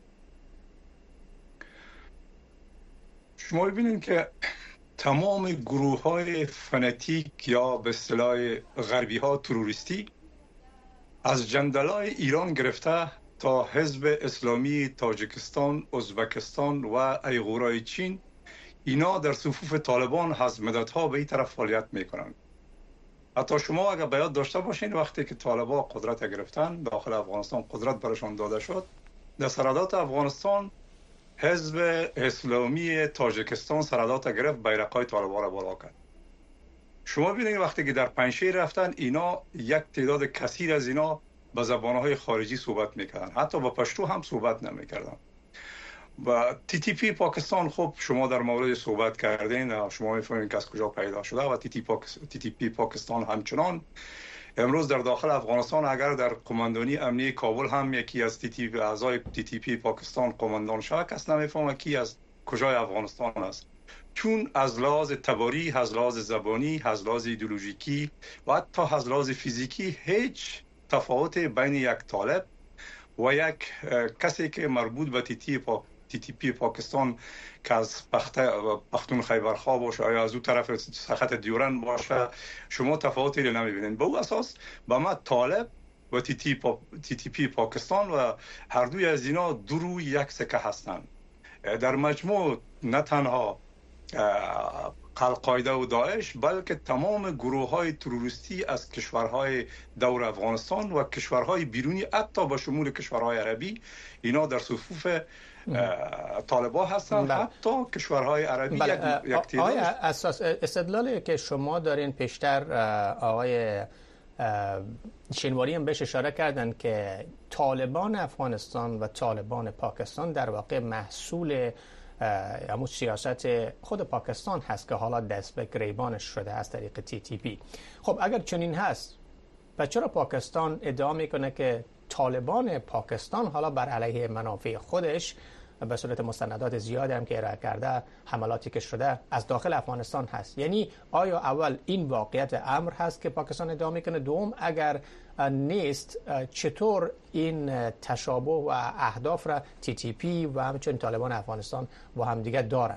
شما ببینید که تمام گروه‌های فناتیک یا به اصطلاح غربی‌ها تروریستی از جندلای ایران گرفته تا حزب اسلامی تاجیکستان، ازبکستان و ایغورای چین، اینا در صفوف طالبان از مدت‌ها به این طرف فعالیت میکنند. حتی شما اگر به یاد داشته باشین وقتی که طالبان قدرت گرفتن داخل افغانستان، قدرت برشان داده شد، در سرحدات افغانستان حزب اسلامی تاجیکستان سرحدات گرفت، بیرق‌های طالبان را بالا کرد. شما ببینید وقتی که در پنجشیر رفتن، اینا یک تعداد کثیر از اینا به زبانهای خارجی صحبت میکردن، حتی با پشتو هم صحبت نمیکردن. و تی تی پی پاکستان، خب شما در مورد صحبت کردین، شما میفهمین که از کجا پیدا شده و تی تی پی پاکستان همچنان امروز در داخل افغانستان، اگر در قماندانی امنیه کابل هم یکی از اعضای تی تی پی پاکستان قماندان شده، کس نمیفهمه کی از کجای افغانستان است، چون از لحاظ تباری، از لحاظ زبانی، از لحاظ ایدئولوژیکی و حتی از لحاظ فیزیکی هیچ تفاوت بین یک طالب و یک کسی که مربوط به تی تی پی پاکستان که از پختون خیبرخواه باشه یا از اون طرف سخت دیورن باشه، شما تفاوتی نمیبینید. به اون اساس به ما طالب و تی تی پی پاکستان و هر دوی از اینا دو روی یک سکه هستند. در مجموع نه تنها القاعده و داعش، بلکه تمام گروه‌های تروریستی از کشورهای دور افغانستان و کشورهای بیرونی، حتی با شمول کشورهای عربی، اینا در صفوف طالبان هستند. حتی کشورهای عربی یک تعداد. اساس استدلالی که شما دارین پیشتر آقای شنواری هم بهش اشاره کردن که طالبان افغانستان و طالبان پاکستان در واقع محصول همون سیاست خود پاکستان هست که حالا دست به گریبانش شده از طریق TTP. خب اگر چنین هست و چرا پاکستان ادعا میکنه که طالبان پاکستان حالا بر علیه منافع خودش به صورت مستندات زیادی هم که ارائه کرده حملاتی که شده از داخل افغانستان هست؟ یعنی آیا اول این واقعیت امر هست که پاکستان ادعا میکنه؟ دوم اگر نیست چطور این تشابه و اهداف را TTP و همچنین طالبان افغانستان با هم دیگه دارن؟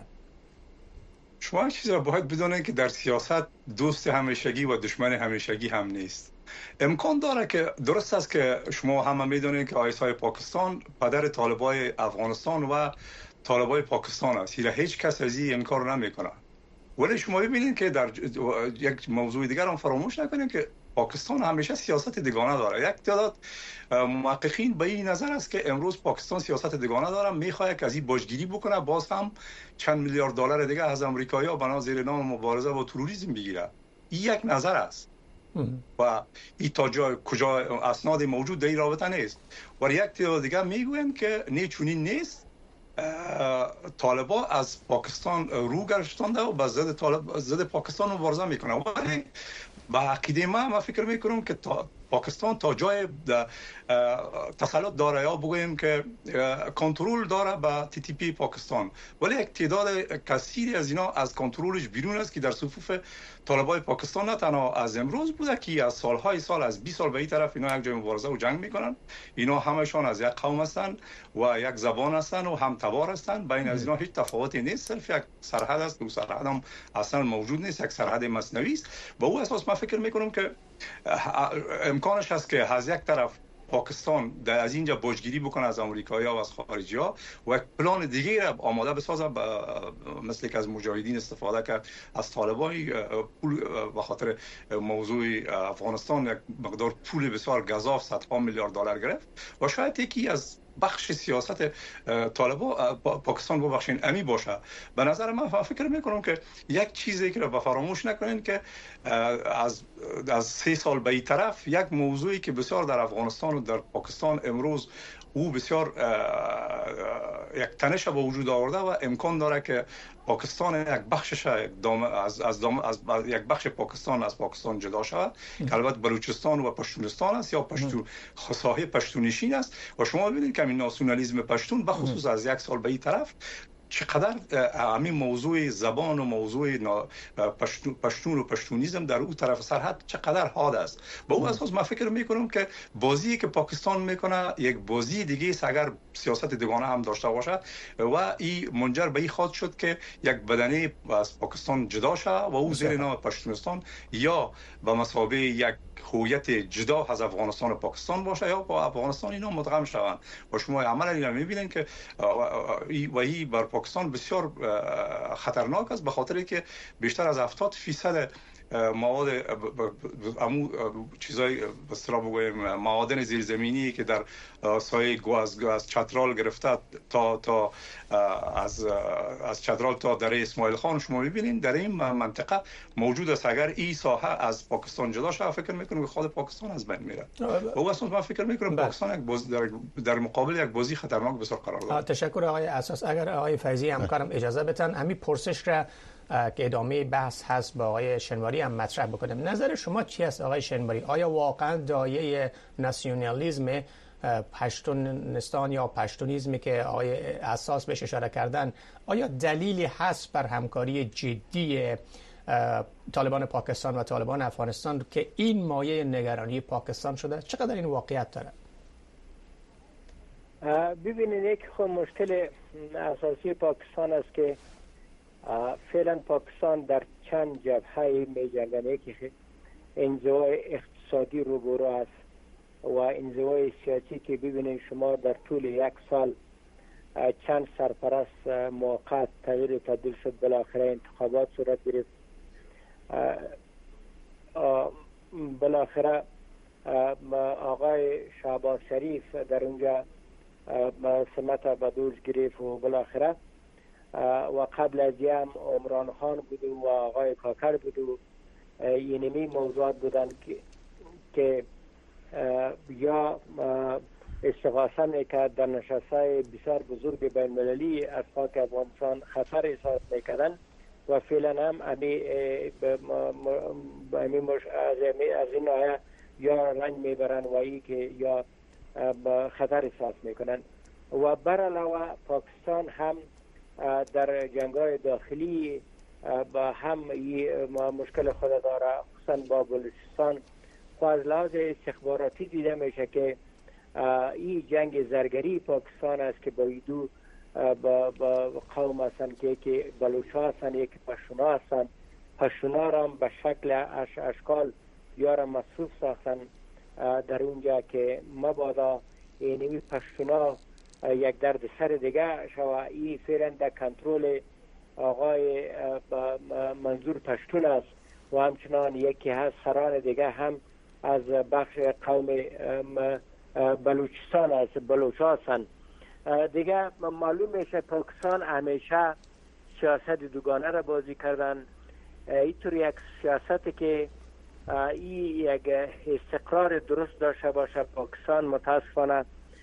شما چیزی را باید بدونید که در سیاست دوست همیشگی و دشمن همیشگی هم نیست. امکان داره که درست است که شما همه میدونید که آیسای پاکستان پدر طالبای افغانستان و طالبای پاکستان است. هیچ کس از این انکار نمیکنه. ولی شما ببینید که در یک موضوع دیگر هم فراموش نکنید که پاکستان همیشه سیاست دوگانه داره. یک تعداد محققین به این نظر است که امروز پاکستان سیاست دوگانه داره، میخواد که از این باجگیری بکنه، باز هم چند میلیارد دلار دیگه از امریکایی‌ها بنا زیر نام مبارزه با تروریسم بگیره. این یک نظر است. و این تا کجا اسناد موجود در این رابطه نیست. و یک تعداد دیگه میگوین که نه چنین نیست، طالبان از پاکستان رو گردانده و به ضد پاکستان مبارزه میکنه. ولی با عقیده من فکر میکنم که پاکستان تا جای تسلط داره یا بگویم که کنترل داره با TTP پاکستان، ولی یک تعداد کثیری از اینا از کنترلش بیرون است که در صفوف طالبای پاکستان نه تنها از امروز بوده که از سالهای سال از 20 سال به این طرف اینا یک جای مبارزه و جنگ میکنن. اینا همشون از یک قوم هستن و یک زبان هستن و هم تبار هستن. بین از اینا هیچ تفاوتی نیست، صرف یک سرحد است و سرحد هم اصلا موجود نیست، یک سرحد مصنوعی است. به اون اساس من فکر میکنم که امکانش هست که از یک طرف پاکستان از اینجا باجگیری بکنه از امریکایی‌ها و از خارجی‌ها و یک پلان دیگه را آماده بسازه، مثل که از مجاهدین استفاده کرد، از طالبان پول به خاطر موضوع افغانستان یک مقدار پول بسیار گزاف صدها میلیارد دلار گرفت و شاید یکی از بخش سیاست طالبان پاکستان ببخشین امی باشه. به نظر من فکر میکنم که یک چیزی که رو فراموش نکنین که از 3 سال به این طرف یک موضوعی که بسیار در افغانستان و در پاکستان امروز او بسیار یک تنش به وجود آورده و امکان داره که پاکستان یک بخشش از یک بخش پاکستان از پاکستان جدا شود که البته بلوچستان و پشتونستان است یا ساحه پشتونشین است. و شما ببینید که این ناسیونالیسم پشتون به خصوص از یک سال به این طرف چقدر همین موضوع زبان و موضوع پشتون و پشتونیزم در اون طرف سرحد چقدر حاد است. با اون اساس من فکر میکنم که بازی که پاکستان میکنه یک بازی دیگه است اگر سیاست دوگانه هم داشته باشد و این منجر به این خواهد شد که یک بدنه از پاکستان جدا شود و او زیر نام پشتونستان یا به مثابه یک هویت جدا از افغانستان و پاکستان باشه یا با افغانستان اینا مدغم شوند. و شما عملا اینا میبینید که وحی بر پاکستان بسیار خطرناک است، به خاطر که بیشتر از 70% مواد چیزای بسیار بگویم معادن زیرزمینی که در سایه از چترال گرفته تا از چترال تا دره اسماعیل خان شما می‌بینید در این منطقه موجود است. اگر این ساحه از پاکستان جدا شه فکر می‌کنم که خود پاکستان از بین میره. و اصلا من فکر می‌کنم پاکستان در مقابل یک بازی خطرناک بسیار قرار داره. تشکر آقای اساس. اگر آقای فیضی همکارم اجازه بدن همین پرسش را که ادامه بحث هست با آقای شنواری هم مطرح بکنم. نظر شما چی است آقای شنواری؟ آیا واقعا دایه ناسیونالیسم پشتونستان یا پشتونیزمی که آقای اساس بهش اشاره کردن آیا دلیلی هست بر همکاری جدی طالبان پاکستان و طالبان افغانستان که این مایه نگرانی پاکستان شده؟ چقدر این واقعیت داره؟ ببینید یک مشکل اساسی پاکستان است که فعلا پاکستان در چند جبهه می جنگنده که انزوای اقتصادی روبرو است و انزوای سیاسی که ببینید شما در طول یک سال چند سرپرست موقت تغییر تبدیل شد، بالاخره انتخابات صورت گرفت، بالاخره آقای شهباز شریف در اونجا سمت به دوش گرفت و بالاخره و قبل از هم عمران خان بود و آقای کاکر بود و اینمی موضوعات بودن که یا استغاثه میکرد در نشست‌های بسیار بزرگ بین المللی از خاک افغانستان خطر احساس میکردن و فعلا هم از این ناحیه یا رنج میبرن و ای که یا خطر احساس میکنن. و بر علاوه پاکستان هم در جنگ‌های داخلی با هم مشکل خود داره، خصوصا با بلوچستان. از لحاظ استخباراتی دیده میشه که این جنگ زرگری پاکستان است که با ایدو با قوم هستند که بلوچ هستند، یک پشتونا هستند. پشتونا را به شکل اشکال یا را مصروف ساختن در اونجا که مبادا اینوی پشتونا یک درد سر دیگه شوه. این فعلا در کنترل آقای منظور پشتون است و همچنان یکی هست سران دیگه هم از بخش قوم بلوچستان است، بلوچ هستند. دیگه معلوم میشه پاکستان همیشه سیاست دوگانه را بازی کردن. اینطور یک سیاستی که این یک استقرار درست داشته باشه پاکستان متاسفانه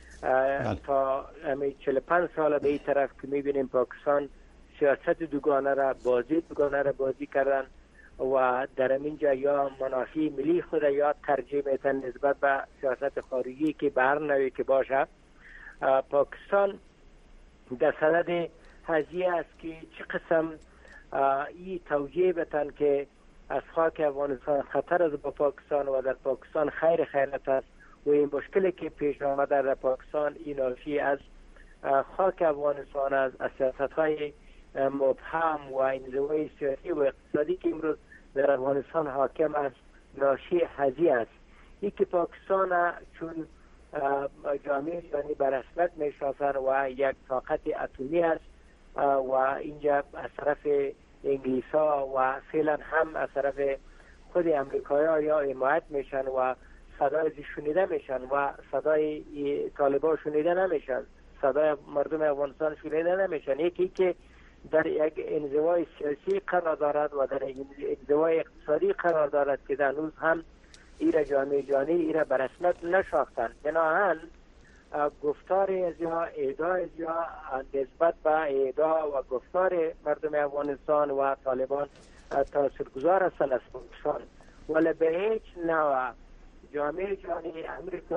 تا 45 سال به این طرف که میبینیم پاکستان سیاست دوگانه را بازی کردن و در اینجا یا منافع ملی خود یا ترجیح میتن نسبت به سیاست خارجی که به هر نوعی که باشه. پاکستان در صدد هزیه است که چه قسم این توجیه بتن که از خاک افغانستان خطر است با پاکستان و در پاکستان خیرت است و این مشکلی که پیش آمده در پاکستان این ناشی از خاک افغانستان است، از سیاست‌های مبهم و انزوای سیاسی و اقتصادی که امروز در افغانستان حاکم است ناشی هزیه است. این که پاکستان چون جامعه جهانی به رسمیت میشناسند و یک طاقت اتمی است و اینجا از طرف انگلیس‌ها و فعلا هم از طرف خود امریکایی‌ها یا حمایت میشن و صدای شنیده میشن و صدای طالبان شنیده نمیشن، صدای مردم افغانستان شنیده نمیشن. یکی که در یک انزوای سیاسی قرار دارد و در انزوای اقتصادی قرار دارد که هنوز هم ایره جامعه جهانی ایره به رسمیت نشناختن. بنابراین گفتار از یا ادعا از یا نسبت به ادعا و گفتار مردم افغانستان و طالبان تاثیرگذار هستند از پاکستان، ولی به هیچ نوع جامعه جهانی امریکا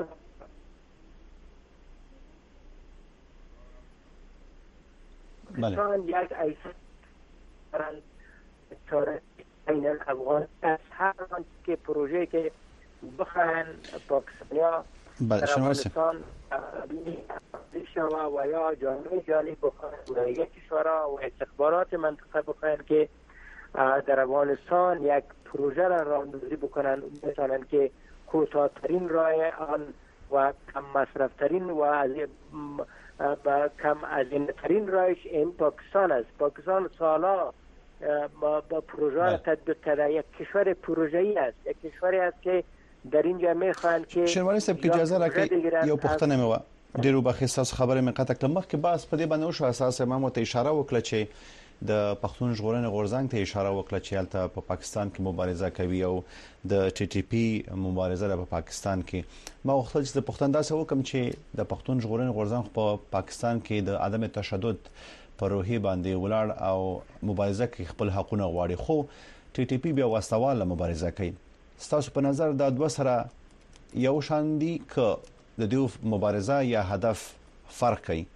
پاکستان یک ایسا برند این افغان از هر که پروژه که بخواهن پاکستانیا در افغانستان و یا جامعه جهانی بخواهن و یک کشورها و استخبارات منطقه بخواهن که در افغانستان یک پروژه را راه‌اندازی بکنن، میتونن که کوتاه‌ترین راه آن و کم مصرف‌ترین و کم هزینه‌ترین راهش این پاکستان است. پاکستان سالا با پروژه تطبیق کرده. یک کشور پروژه‌ای است، یک کشوری است که در اینجا میخوان که شنواری صاحب که اجازه راکړئ یو پوښتنه مې و ډیرو بخښه تاسو خبره مې قطع کړم مخکې باز په دې باندې وشو اساس ما ته اشاره وکړه چې د پښتون ژغورنې غورځنګ ته اشاره وکړه چې حالت په پاکستان کې مبارزه کوي او د ټي ټي پی مبارزه په پاکستان کې ما وختل چې د پښتون داسې وکم چې د پښتون ژغورنې غورځنګ په پاکستان کې د عدم تشدد پر روحي باندې ولاړ او مبارزه کې خپل حقونه غواړي، خو ټي ټي پی بیا واستواله مبارزه کوي. ستاسو په نظر دا دوه سره یو شان دي که د دې مبارزه یا هدف فرق کوي؟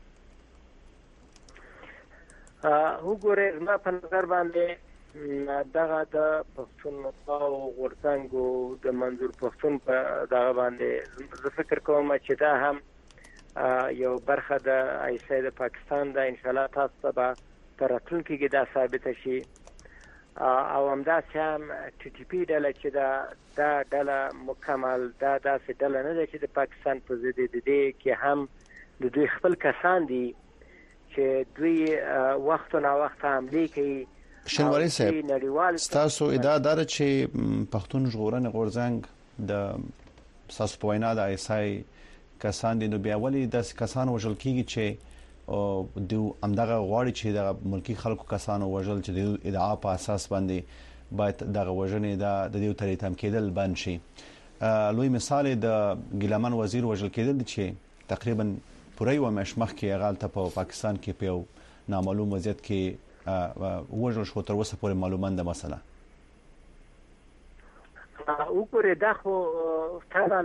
وګوره زما په نظر باندې دغه د پښتون او غورځنګ او د منظور پښتون په دغه باندې زه فکر کوم چې دا هم یو برخه د ایسای د پاکستان د ان شاء الله تاسو به تراتونکو کې دا ثابت شي او همداسې هم ټي ټي پی ډله چې دا ډله مکمل دا داسې ډله نه ده چې د پاکستان په ضد دي کې هم د دوی خپل کسان دي چې دوی وخت نه وخت حمله کوي. شنواری صاحب ستاسو ادعا ده چې پښتون ژغورنې غورځنګ د ساس په وینا د ایسای کسان دي، نو بیا ولې د کسان وژل کیږي چې د امدغه غواړي چې د ملکی خلکو کسانو وژل چې د ادعا په اساس باندې باید دغه وژنې د دې ترې تم کېدل بند شي. لوی مثال د ګیلمان وزیر وژل کېدل چې تقریبا پوره یو مشمخ کې غالته په پاکستان کې په نامعلوم وضعیت کې وژل شو تر اوسه پورې معلومات ده مثلا او پرې دا خو طبعا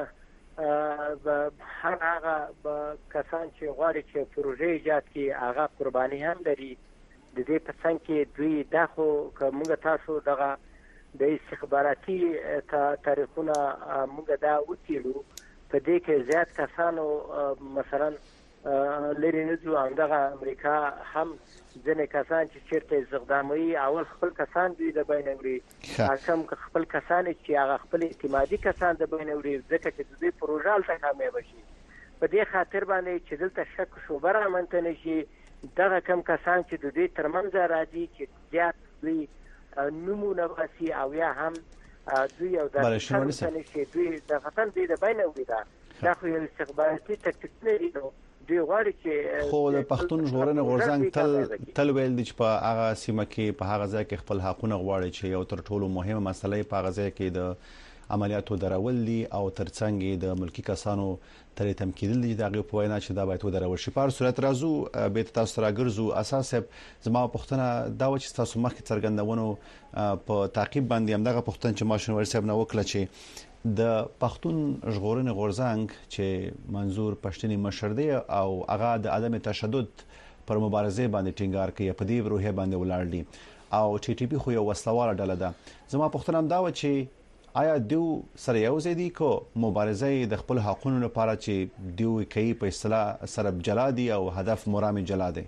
هر هغه کسان چې غواړي چې پروژې ایجاد کړي هغه قرباني هم لري د دې په څنګ کې دوی دا خو موږ تاسو دغه د استخباراتي تاریخونه موږ دا وکړو په دې کې زیات کسانو مثلا لري نه جو همدغه امریکا هم ځنې کسان چې چیرته استخداموي اول خپل کسان دوی د بینوري حاکم خپل کسان چې هغه خپل اعتمادي کسان د بینوري ځکه چې دوی پروژه ته کامیاب شي په دې خاطر باندې چې دلته شک شوبه رامنځته نشي دغه کم کسان چې د دې ترمنځ راځي چې زیات دوی نمونه واسي او یا هم دوی او د دوی د غتن دوی د بینوري دا خو یو استخباراتي تکتیک دی دوی غواړي چې خو د پښتون ژغورنې غورځنګ تل ویل دي چې په هغه سیمه کې په هغه ځای کې خپل حقونه غواړي چې یو تر ټولو مهمه مسله په هغه ځای کې د عملیاتو درول دي او ترڅنګ د ملکی کسانو ترې تمکیدل دي دغه په وینا چې دا باید ودرول شي په صورت راځو به تاسو راګرځو اساس زما پښتنه دا و چې تاسو مخکې څرګندونو په تعقیب باندې هم دغه پښتن چې ماشن ورسېب نه وکړه چې د پښتون ژغورنې غورځنګ چې منظور پښتني مشر دی او هغه د عدم تشدد پر مبارزه باندې ټینګار کوي په دې روحیه باندې ولاړ دي او ټي ټي پی خو یو وسلواله ډله ده زما پښتنه هم دا و چې آیا دیو سره یو ځای دي کو مبارزه د خپل حقوقو لپاره چې دیو کوي په اصطلاح سره جلا دي او هدف مرام جلا دي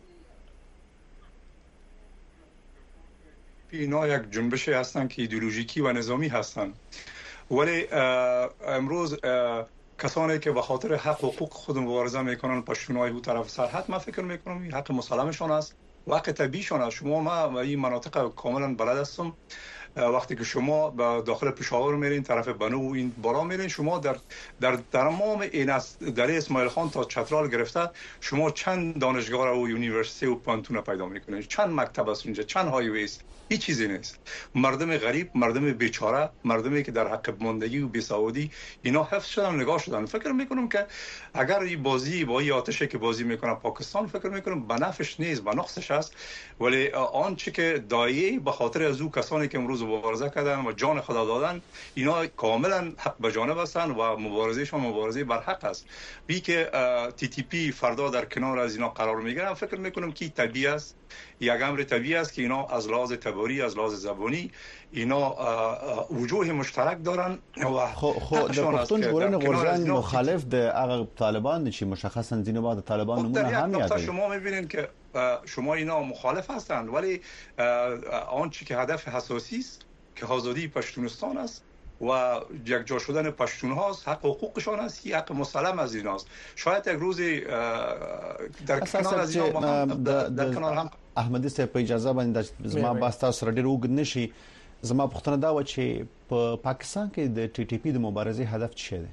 اینا یک جنبشی هستن که ایدئولوژیکی و نظامی هستن ولی امروز کسانی که به خاطر حق و حقوق خود مبارزه میکنن پشتونهای او طرف سرحد من فکر میکنم این حق مسلمشون است و حق طبیعیشون است شما ما این مناطق کاملا بلد هستم وقتی که شما به داخل پشاور میرین طرف بنو و این بالا میرین شما در تمام این در اسماعیل خان تا چترال گرفته شما چند دانشگاه و یونیورسیته و پانتون پیدا میکنین چند مکتب است اینجا چند هایوی است هیچ چیزی نیست مردم غریب مردم بیچاره مردمی که در عقب ماندگی و بیسوادی اینا حفظ شدن نگاه شدن فکر میکنم که اگر این بازی با این آتشه که بازی میکنه پاکستان فکر میکنم به نفعش نیست به نقصش است ولی آنچه که دایه به خاطر از او کسانی که امروز مبارزه کردن و جان خدا دادن اینا کاملا حق به جانب هستن و مبارزهشون مبارزه بر حق است بی که تی تی پی فردا در کنار از اینا قرار میگیرن فکر میکنم که طبیعی است یک امر طبیعی است که اینا از لحاظ تباری از لحاظ زبانی اینا وجوه مشترک دارن و خو د پښتون ژغورنې غورځنګ مخالف د هغه طالبان چې مشخصا ځینې بعد طالبان نمونه هم یادوي شما میبینید که شما اینا مخالف هستند ولی آنچه که هدف اساسی است که آزادی پشتونستان است و یک جا شدن پشتون هاست حق حقوقشان است حق مسلم از ایناست شاید یک روزی در کنار از اینا در کنار هم احمدی صاحب په اجازه باندې زما باس تاسو ډیر وګد نشي زما پښتنه دا و چې په پاکستان کې د ټي ټي پی د مبارزې هدف څه دی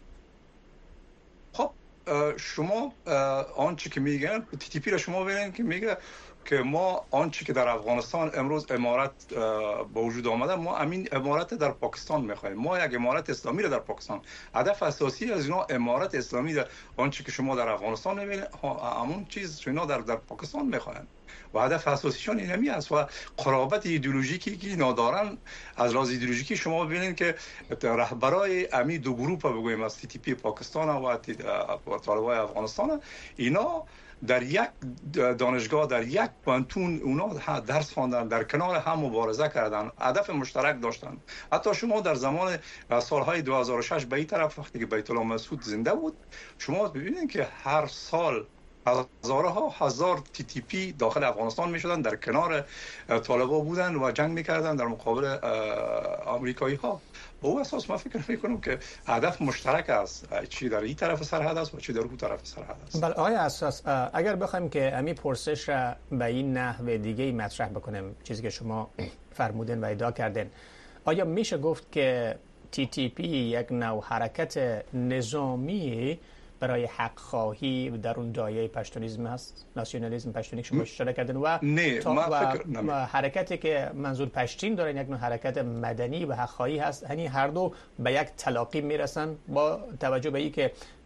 خب شما آنچه که میگن تی تی پی را شما ببینید که میگه که ما آنچه که در افغانستان امروز امارت با وجود آمده ما همین امارت در پاکستان میخوایم ما یک امارت اسلامی را در پاکستان هدف اساسی از اینا امارت اسلامی در آنچه که شما در افغانستان میبینید همون چیز اینا در پاکستان میخواین و هدف اساسیشون اینمی است و قرابت ایدئولوژیکی که اینا دارن از لحاظ ایدئولوژیکی شما ببینید که رهبرای امی دو گروه بگویم از تی تی پی پاکستان و طالبای افغانستان اینا در یک دانشگاه در یک پانتون اونا درس خواندن در کنار هم مبارزه کردن هدف مشترک داشتن حتی شما در زمان سالهای 2006 به این طرف وقتی که بیت الله مسعود زنده بود شما ببینید که هر سال هزارها هزار تی تی پی داخل افغانستان می شدن در کنار طالبا بودن و جنگ میکردن در مقابل آمریکایی ها به او اساس ما فکر میکنم که هدف مشترک است چی در این طرف سرحد است و چی در اون طرف سرحد است بله آیا اساس اگر بخوایم که امی پرسش را به این نحو دیگه مطرح بکنیم چیزی که شما فرمودین و ادعا کردین آیا میشه گفت که تی تی پی یک نوع حرکت نظامی برای حق خواهی در اون دایره پشتونیسم هست ناسیونالیسم پشتونی شما اشاره کردن و حرکتی که منظور پشتین دارن یک نوع حرکت مدنی و حق خواهی هست یعنی هر دو به یک تلاقی میرسن با توجه به اینکه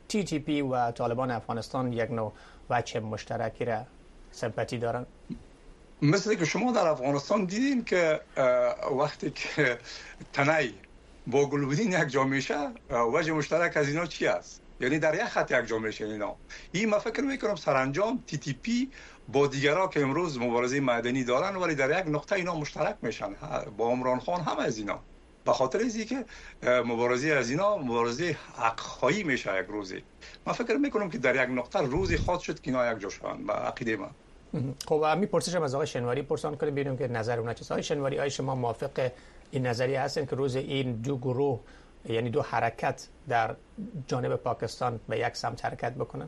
TTP و طالبان افغانستان یک نوع وجه مشترکی را سمپاتی دارن؟ مثل که شما در افغانستان دیدین که وقتی که تنهایی با گلبدین یک جا میشه، وجه مشترک از اینا چی است؟ یعنی در یک خط یک جا میشه اینا. این من فکر میکنم سرانجام TTP با دیگرها که امروز مبارزه مدنی دارن ولی در یک نقطه اینا مشترک میشن با عمران خان هم از اینا، به خاطر اینکه که مبارزه از اینا مبارزه حق خواهی میشه یک روزی. من فکر میکنم که در یک نقطه روزی خواهد شد که اینا یک جا شوند به عقیده من. خب همین پرسشم از آقای شنواری پرسان کنیم ببینیم که نظر اون چیه. آقای شنواری، آیا شما موافق این نظریه هستین که روز این دو گروه یعنی دو حرکت در جانب پاکستان به یک سمت حرکت بکنن؟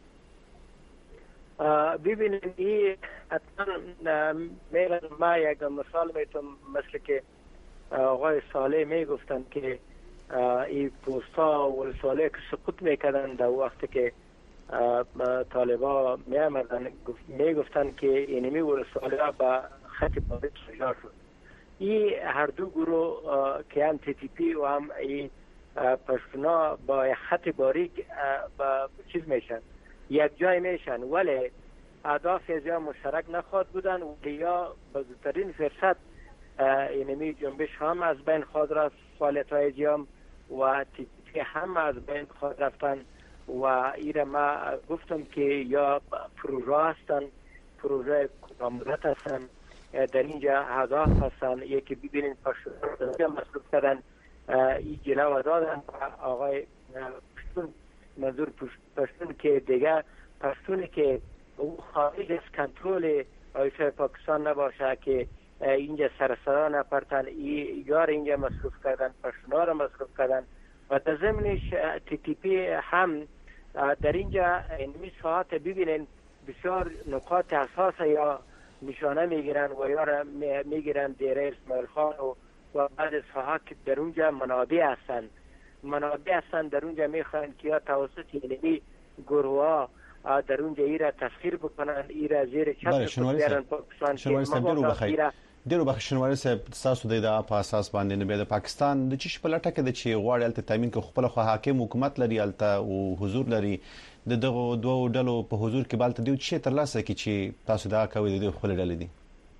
ببینید این حتما ما یک مثال میتونم مثل که آقای صالح میگفتن که این پوستا و رساله که سقوط میکردن در وقتی که طالبا میگفتن که اینمی و رساله به خط باریک شجار شد. این هر دو گروه که هم TTP و هم این پشتونا با خط باریک با چیز میشن، یک جای میشن، ولی اهداف از یا مشترک نخواهد بودن و یا به زودترین فرصت اینمی جنبش هم از بین خواهد رفت، فعالیت های جام و TTP هم از بین خواهد رفتن و ایره ما گفتم که یا پروژه هستن، پروژه کدامدت هستن، در اینجا اهداف هستن. یکی ببینید پشتون مصروف کردن این جلو دادن آقای پشتون، منظور پشتون که دیگه پشتونی که او خارج از کنترل آیسای پاکستان نباشه که اینجا سرسرا نپرتن، یار اینجا مصروف کردن، پشتونا را مصروف کردن و در ضمنش TTP هم در اینجا این ساعت ببینین بسیار نقاط حساس یا نشانه میگیرن و یا میگیرن دیره اسماعیل خان و بعد از ها که در اونجا منابع هستن در اونجا میخوان که یا توسط اینمی گروه ها در اونجا ایره تسخیر بکنن، ایره زیر چتر بیارن پاکستان. ډیرو بخښ شنواری صاحب، تاسو د په اساس باندې نه د پاکستان د چیش په لټه کې د چی غواړي الته تامین کې خپل خو حاکم حکومت لري الته او حضور لري د دغه دوه ډلو په حضور کې بالته دی چې تر لاسه کې چې تاسو دا کوي د خپل ډلې دي.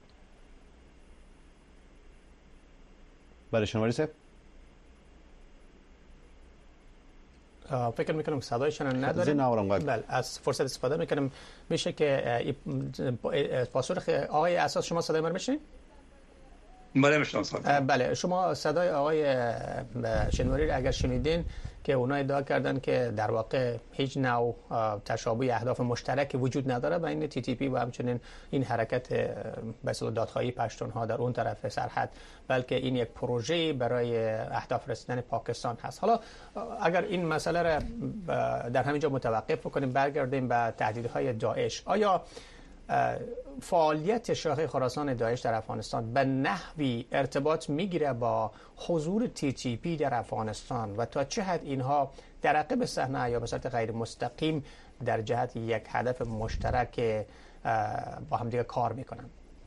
بله شنواری صاحب، فکر میکنم صدایشان نداریم. زین آورم بله از فرصت استفاده میکنم. میشه که پاسخ آقای اساس شما صدای من میشنید؟ بله میشنم. بله شما صدای آقای شنواری اگر شنیدین که اونا ادعا کردن که در واقع هیچ نوع تشابه اهداف مشترک وجود نداره بین TTP و همچنین این حرکت به اصطلاح دادخواهی پشتون ها در اون طرف سرحد، بلکه این یک پروژه برای اهداف رسیدن پاکستان هست. حالا اگر این مسئله را در همینجا متوقف کنیم، برگردیم به تهدیدهای داعش، آیا فعالیت شاخه خراسان داعش در افغانستان به نحوی ارتباط میگیره با حضور TTP در افغانستان و تا چه حد اینها در عقب صحنه یا به صورت غیر مستقیم در جهت یک هدف مشترک با هم دیگه کار میکنن؟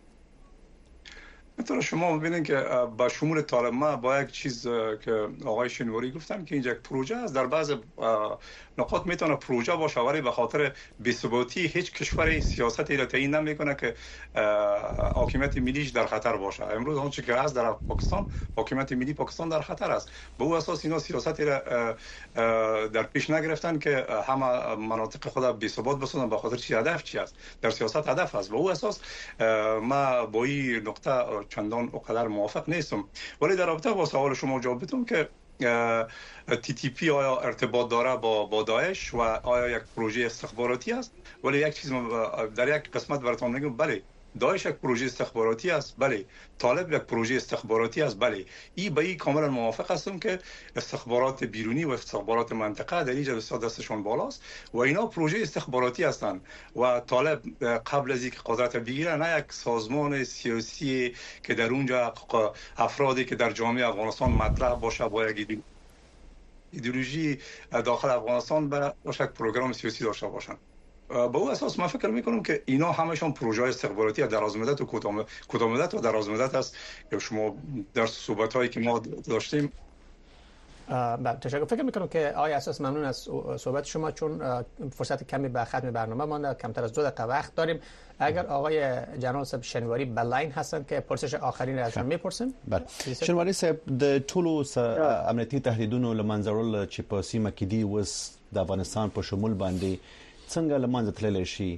مثلا شما ببینید که با شمول طالب با یک چیز که آقای شنواری گفتن که اینجا یک پروژه است، در بعض نقاط میتونه پروژه باشه ولی به خاطر بی‌ثباتی هیچ کشوری سیاستی را تعیین نمیکنه که حاکمیت ملیش در خطر باشه. امروز آنچه که هست در پاکستان، حاکمیت ملی پاکستان در خطر است. به او اساس اینا سیاستی را در پیش نگرفتن که همه مناطق خود بی‌ثبات بسازن به خاطر چی هدف چی است. در سیاست هدف است. به او اساس ما با این نقطه چندان اونقدر موافق نیستم. ولی در رابطه با سوال شما جواب بدم که TTP آیا ارتباط داره با داعش و آیا یک پروژه استخباراتی است؟ ولی یک چیز در یک قسمت براتون میگم، بله داعش یک پروژه استخباراتی است، بله طالب یک پروژه استخباراتی است، بله این به این کاملا موافق هستم که استخبارات بیرونی و استخبارات منطقه در اینجا بسیار دستشون بالاست و اینا پروژه استخباراتی هستند و طالب قبل از اینکه قدرت بگیره نه یک سازمان سیاسی که در اونجا افرادی که در جامعه افغانستان مطرح باشه با یک ایدئولوژی داخل افغانستان باشه، پروگرام سیاسی داشته باشند. با او اساس من فکر میکنم که اینا همشون پروژه استخباراتی دراز مدت و کوتاه مدت و دراز مدت است که شما در صحبت‌هایی که ما داشتیم تشکر. فکر میکنم که آقای اساس ممنون از صحبت شما، چون فرصت کمی به ختم برنامه مانده، کمتر از 2 دقیقه وقت داریم. اگر آقای جنرال صاحب شنواری بلاین هستن که پرسش آخرین را ازشون میپرسیم. بله شنواری صاحب د ټولو امنیتي تهدیدونو لمنځرول چې په سیمه کې دی وس د افغانستان په شمول باندې څنګه لمنځه تللی شي؟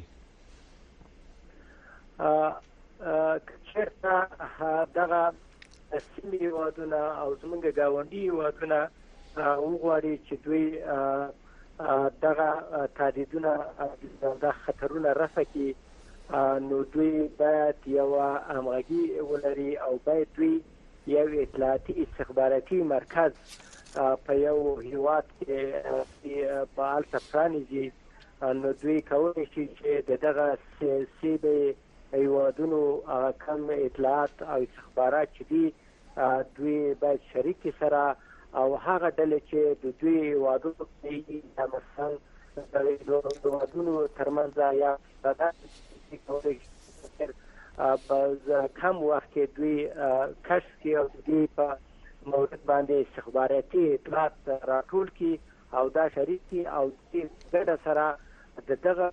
چېرته دغه سیمې هیوادونه او زموږ ګاونډي هیوادونه وغواړي چې دوی دغه تهدیدونه د خطرونه رفع کړي، نو دوی باید یو همغږي ولري او باید دوی یو اطلاعاتي استخباراتي مرکز په یو هیواد کې په الته پرانیزي. نو دوی کولی شي چې دغه سیمې هیوادونو کم اطلاعات او استخبارات چې دي دوی باید شریک سره او هغه ډلې چې د دوی هیوادونو کې مثلا د هیوادونو ترمنځ یا کولی شي په کم وخت کې دوی کشف کړي او دوی په مورد باندې استخباراتي اطلاعات راټول کړي او دا شریک کړي او د ګډه سره دغه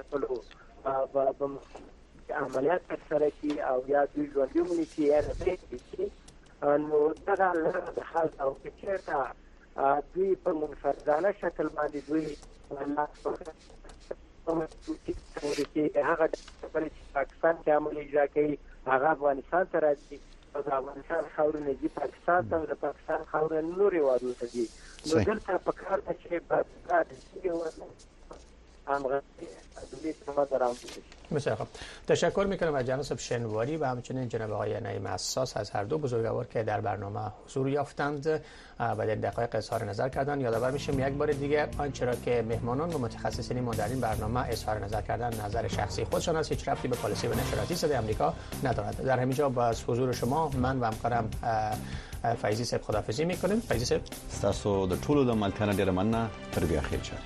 عملیات ترسره کړي او یا دوی ژوندي ونیسي یا رسېږي. نو دغه د حال او چېرته دوی په منفردانه شکل باندې دوی هغه چې پاکستان کې عمل اجرا کوي هغه افغانستان ته راځي او د افغانستان خاورې دي پاکستان ته او د پاکستان خاورې نورې هیوادونو ته ځي. نو دلته په کار ده چې بسیار خوب. تشکر میکنم از جناب شنواری و همچنین جناب آقای نعیم اساس از هر دو بزرگوار که در برنامه حضور یافتند و در دقایق اظهار نظر کردند. یادآور میشم یک بار دیگه آنچه را که مهمانان و متخصصین ما در این برنامه اظهار نظر کردن نظر شخصی خودشان است، هیچ ربطی به پالیسی و نشراتی صدای آمریکا ندارد. در همینجا با حضور شما من و همکارم فایزی صاحب خداحافظی میکنیم. فایزی صاحب تاسو د ټولو د ملتانه ډیر مننه. تر بیا خیر شه.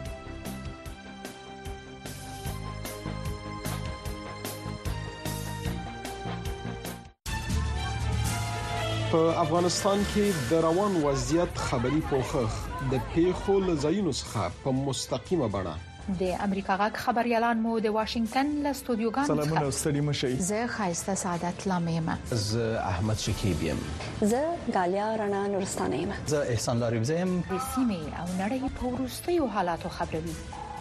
په افغانستان کې د روان وضعیت خبري پوښښ د پیښو لزاینو څخه په مستقیمه بڼه د امریکا غاک خبريالان مو د واشنگټن له استودیوګانو سلامونه ستړي مشي. زه خایسته سعادت لامیم. زه احمد شکیب یم. زه غالیا رڼا نورستانه یم. زه احسان لاریب زم. د سیمې او نړۍ په وروستیو حالاتو خبروي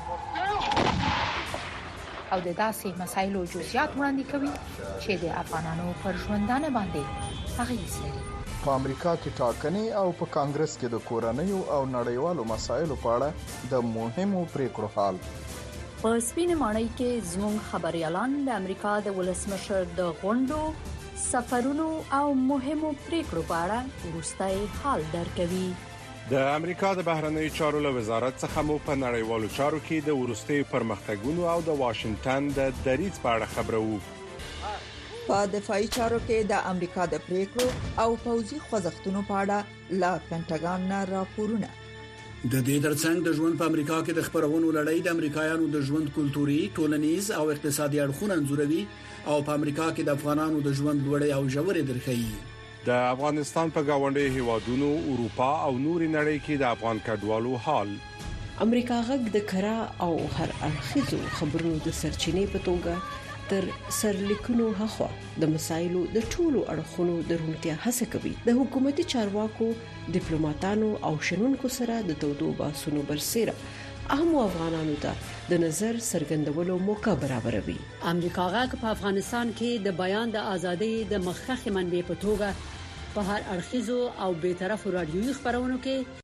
او د داسې مسایلو جزئیات وړاندې کوي چې د افغانانو پر ژوندانه باندې اغیز لري. په امریکا کې ټاکنې او په کانګرس کې د کورنیو او نړیوالو مسایلو په اړه د مهمو پریکړو حال. په سپینه ماڼۍ کې زموږ خبريالان د امریکا د ولسمشر د غونډو، سفرونو او مهمو پریکړو په اړه وروستي حال درکوي. د امریکا د بهرنیو چارو له وزارت څخه مو په نړیوالو چارو کې د وروستي پرمختګونو او د واشنگټن د دریځ په اړه خبرو. په دفاعي چارو کې د امریکا د پریکړو او پوځي خوځښتونو په اړه لا پینټاګان نه راپورونه. د دې ترڅنګ د ژوند په امریکا کې د خبرونو لړۍ د امریکایانو د ژوند کلتوري، ټولنیز او اقتصادي اړخونه انځوروي او په امریکا کې د افغانانو د ژوند لوړې او ژورې درخي. د افغانستان په گاونډي هیوادونو، اروپا او نوري نړۍ کې د افغان کډوالو حال. امریکا غږ د کرا او هر اړخیزو خبرونو د سرچینې په توګه تر سرلیکونو هخوا د مسایلو د ټولو اړخونو درونتیا هڅه کوي. د حکومتي چارواکو، ډیپلوماټانو او شنونکو سره د تودو باسونو برسېره اهم افغانانو ته د نظر څرګندولو موقع برابروي. امریکا غږ په افغانستان کې د بیان د ازادۍ د مخکښ منبع په توګه په هر اړخیزو او بیطرفو رادیوي خبرونو کې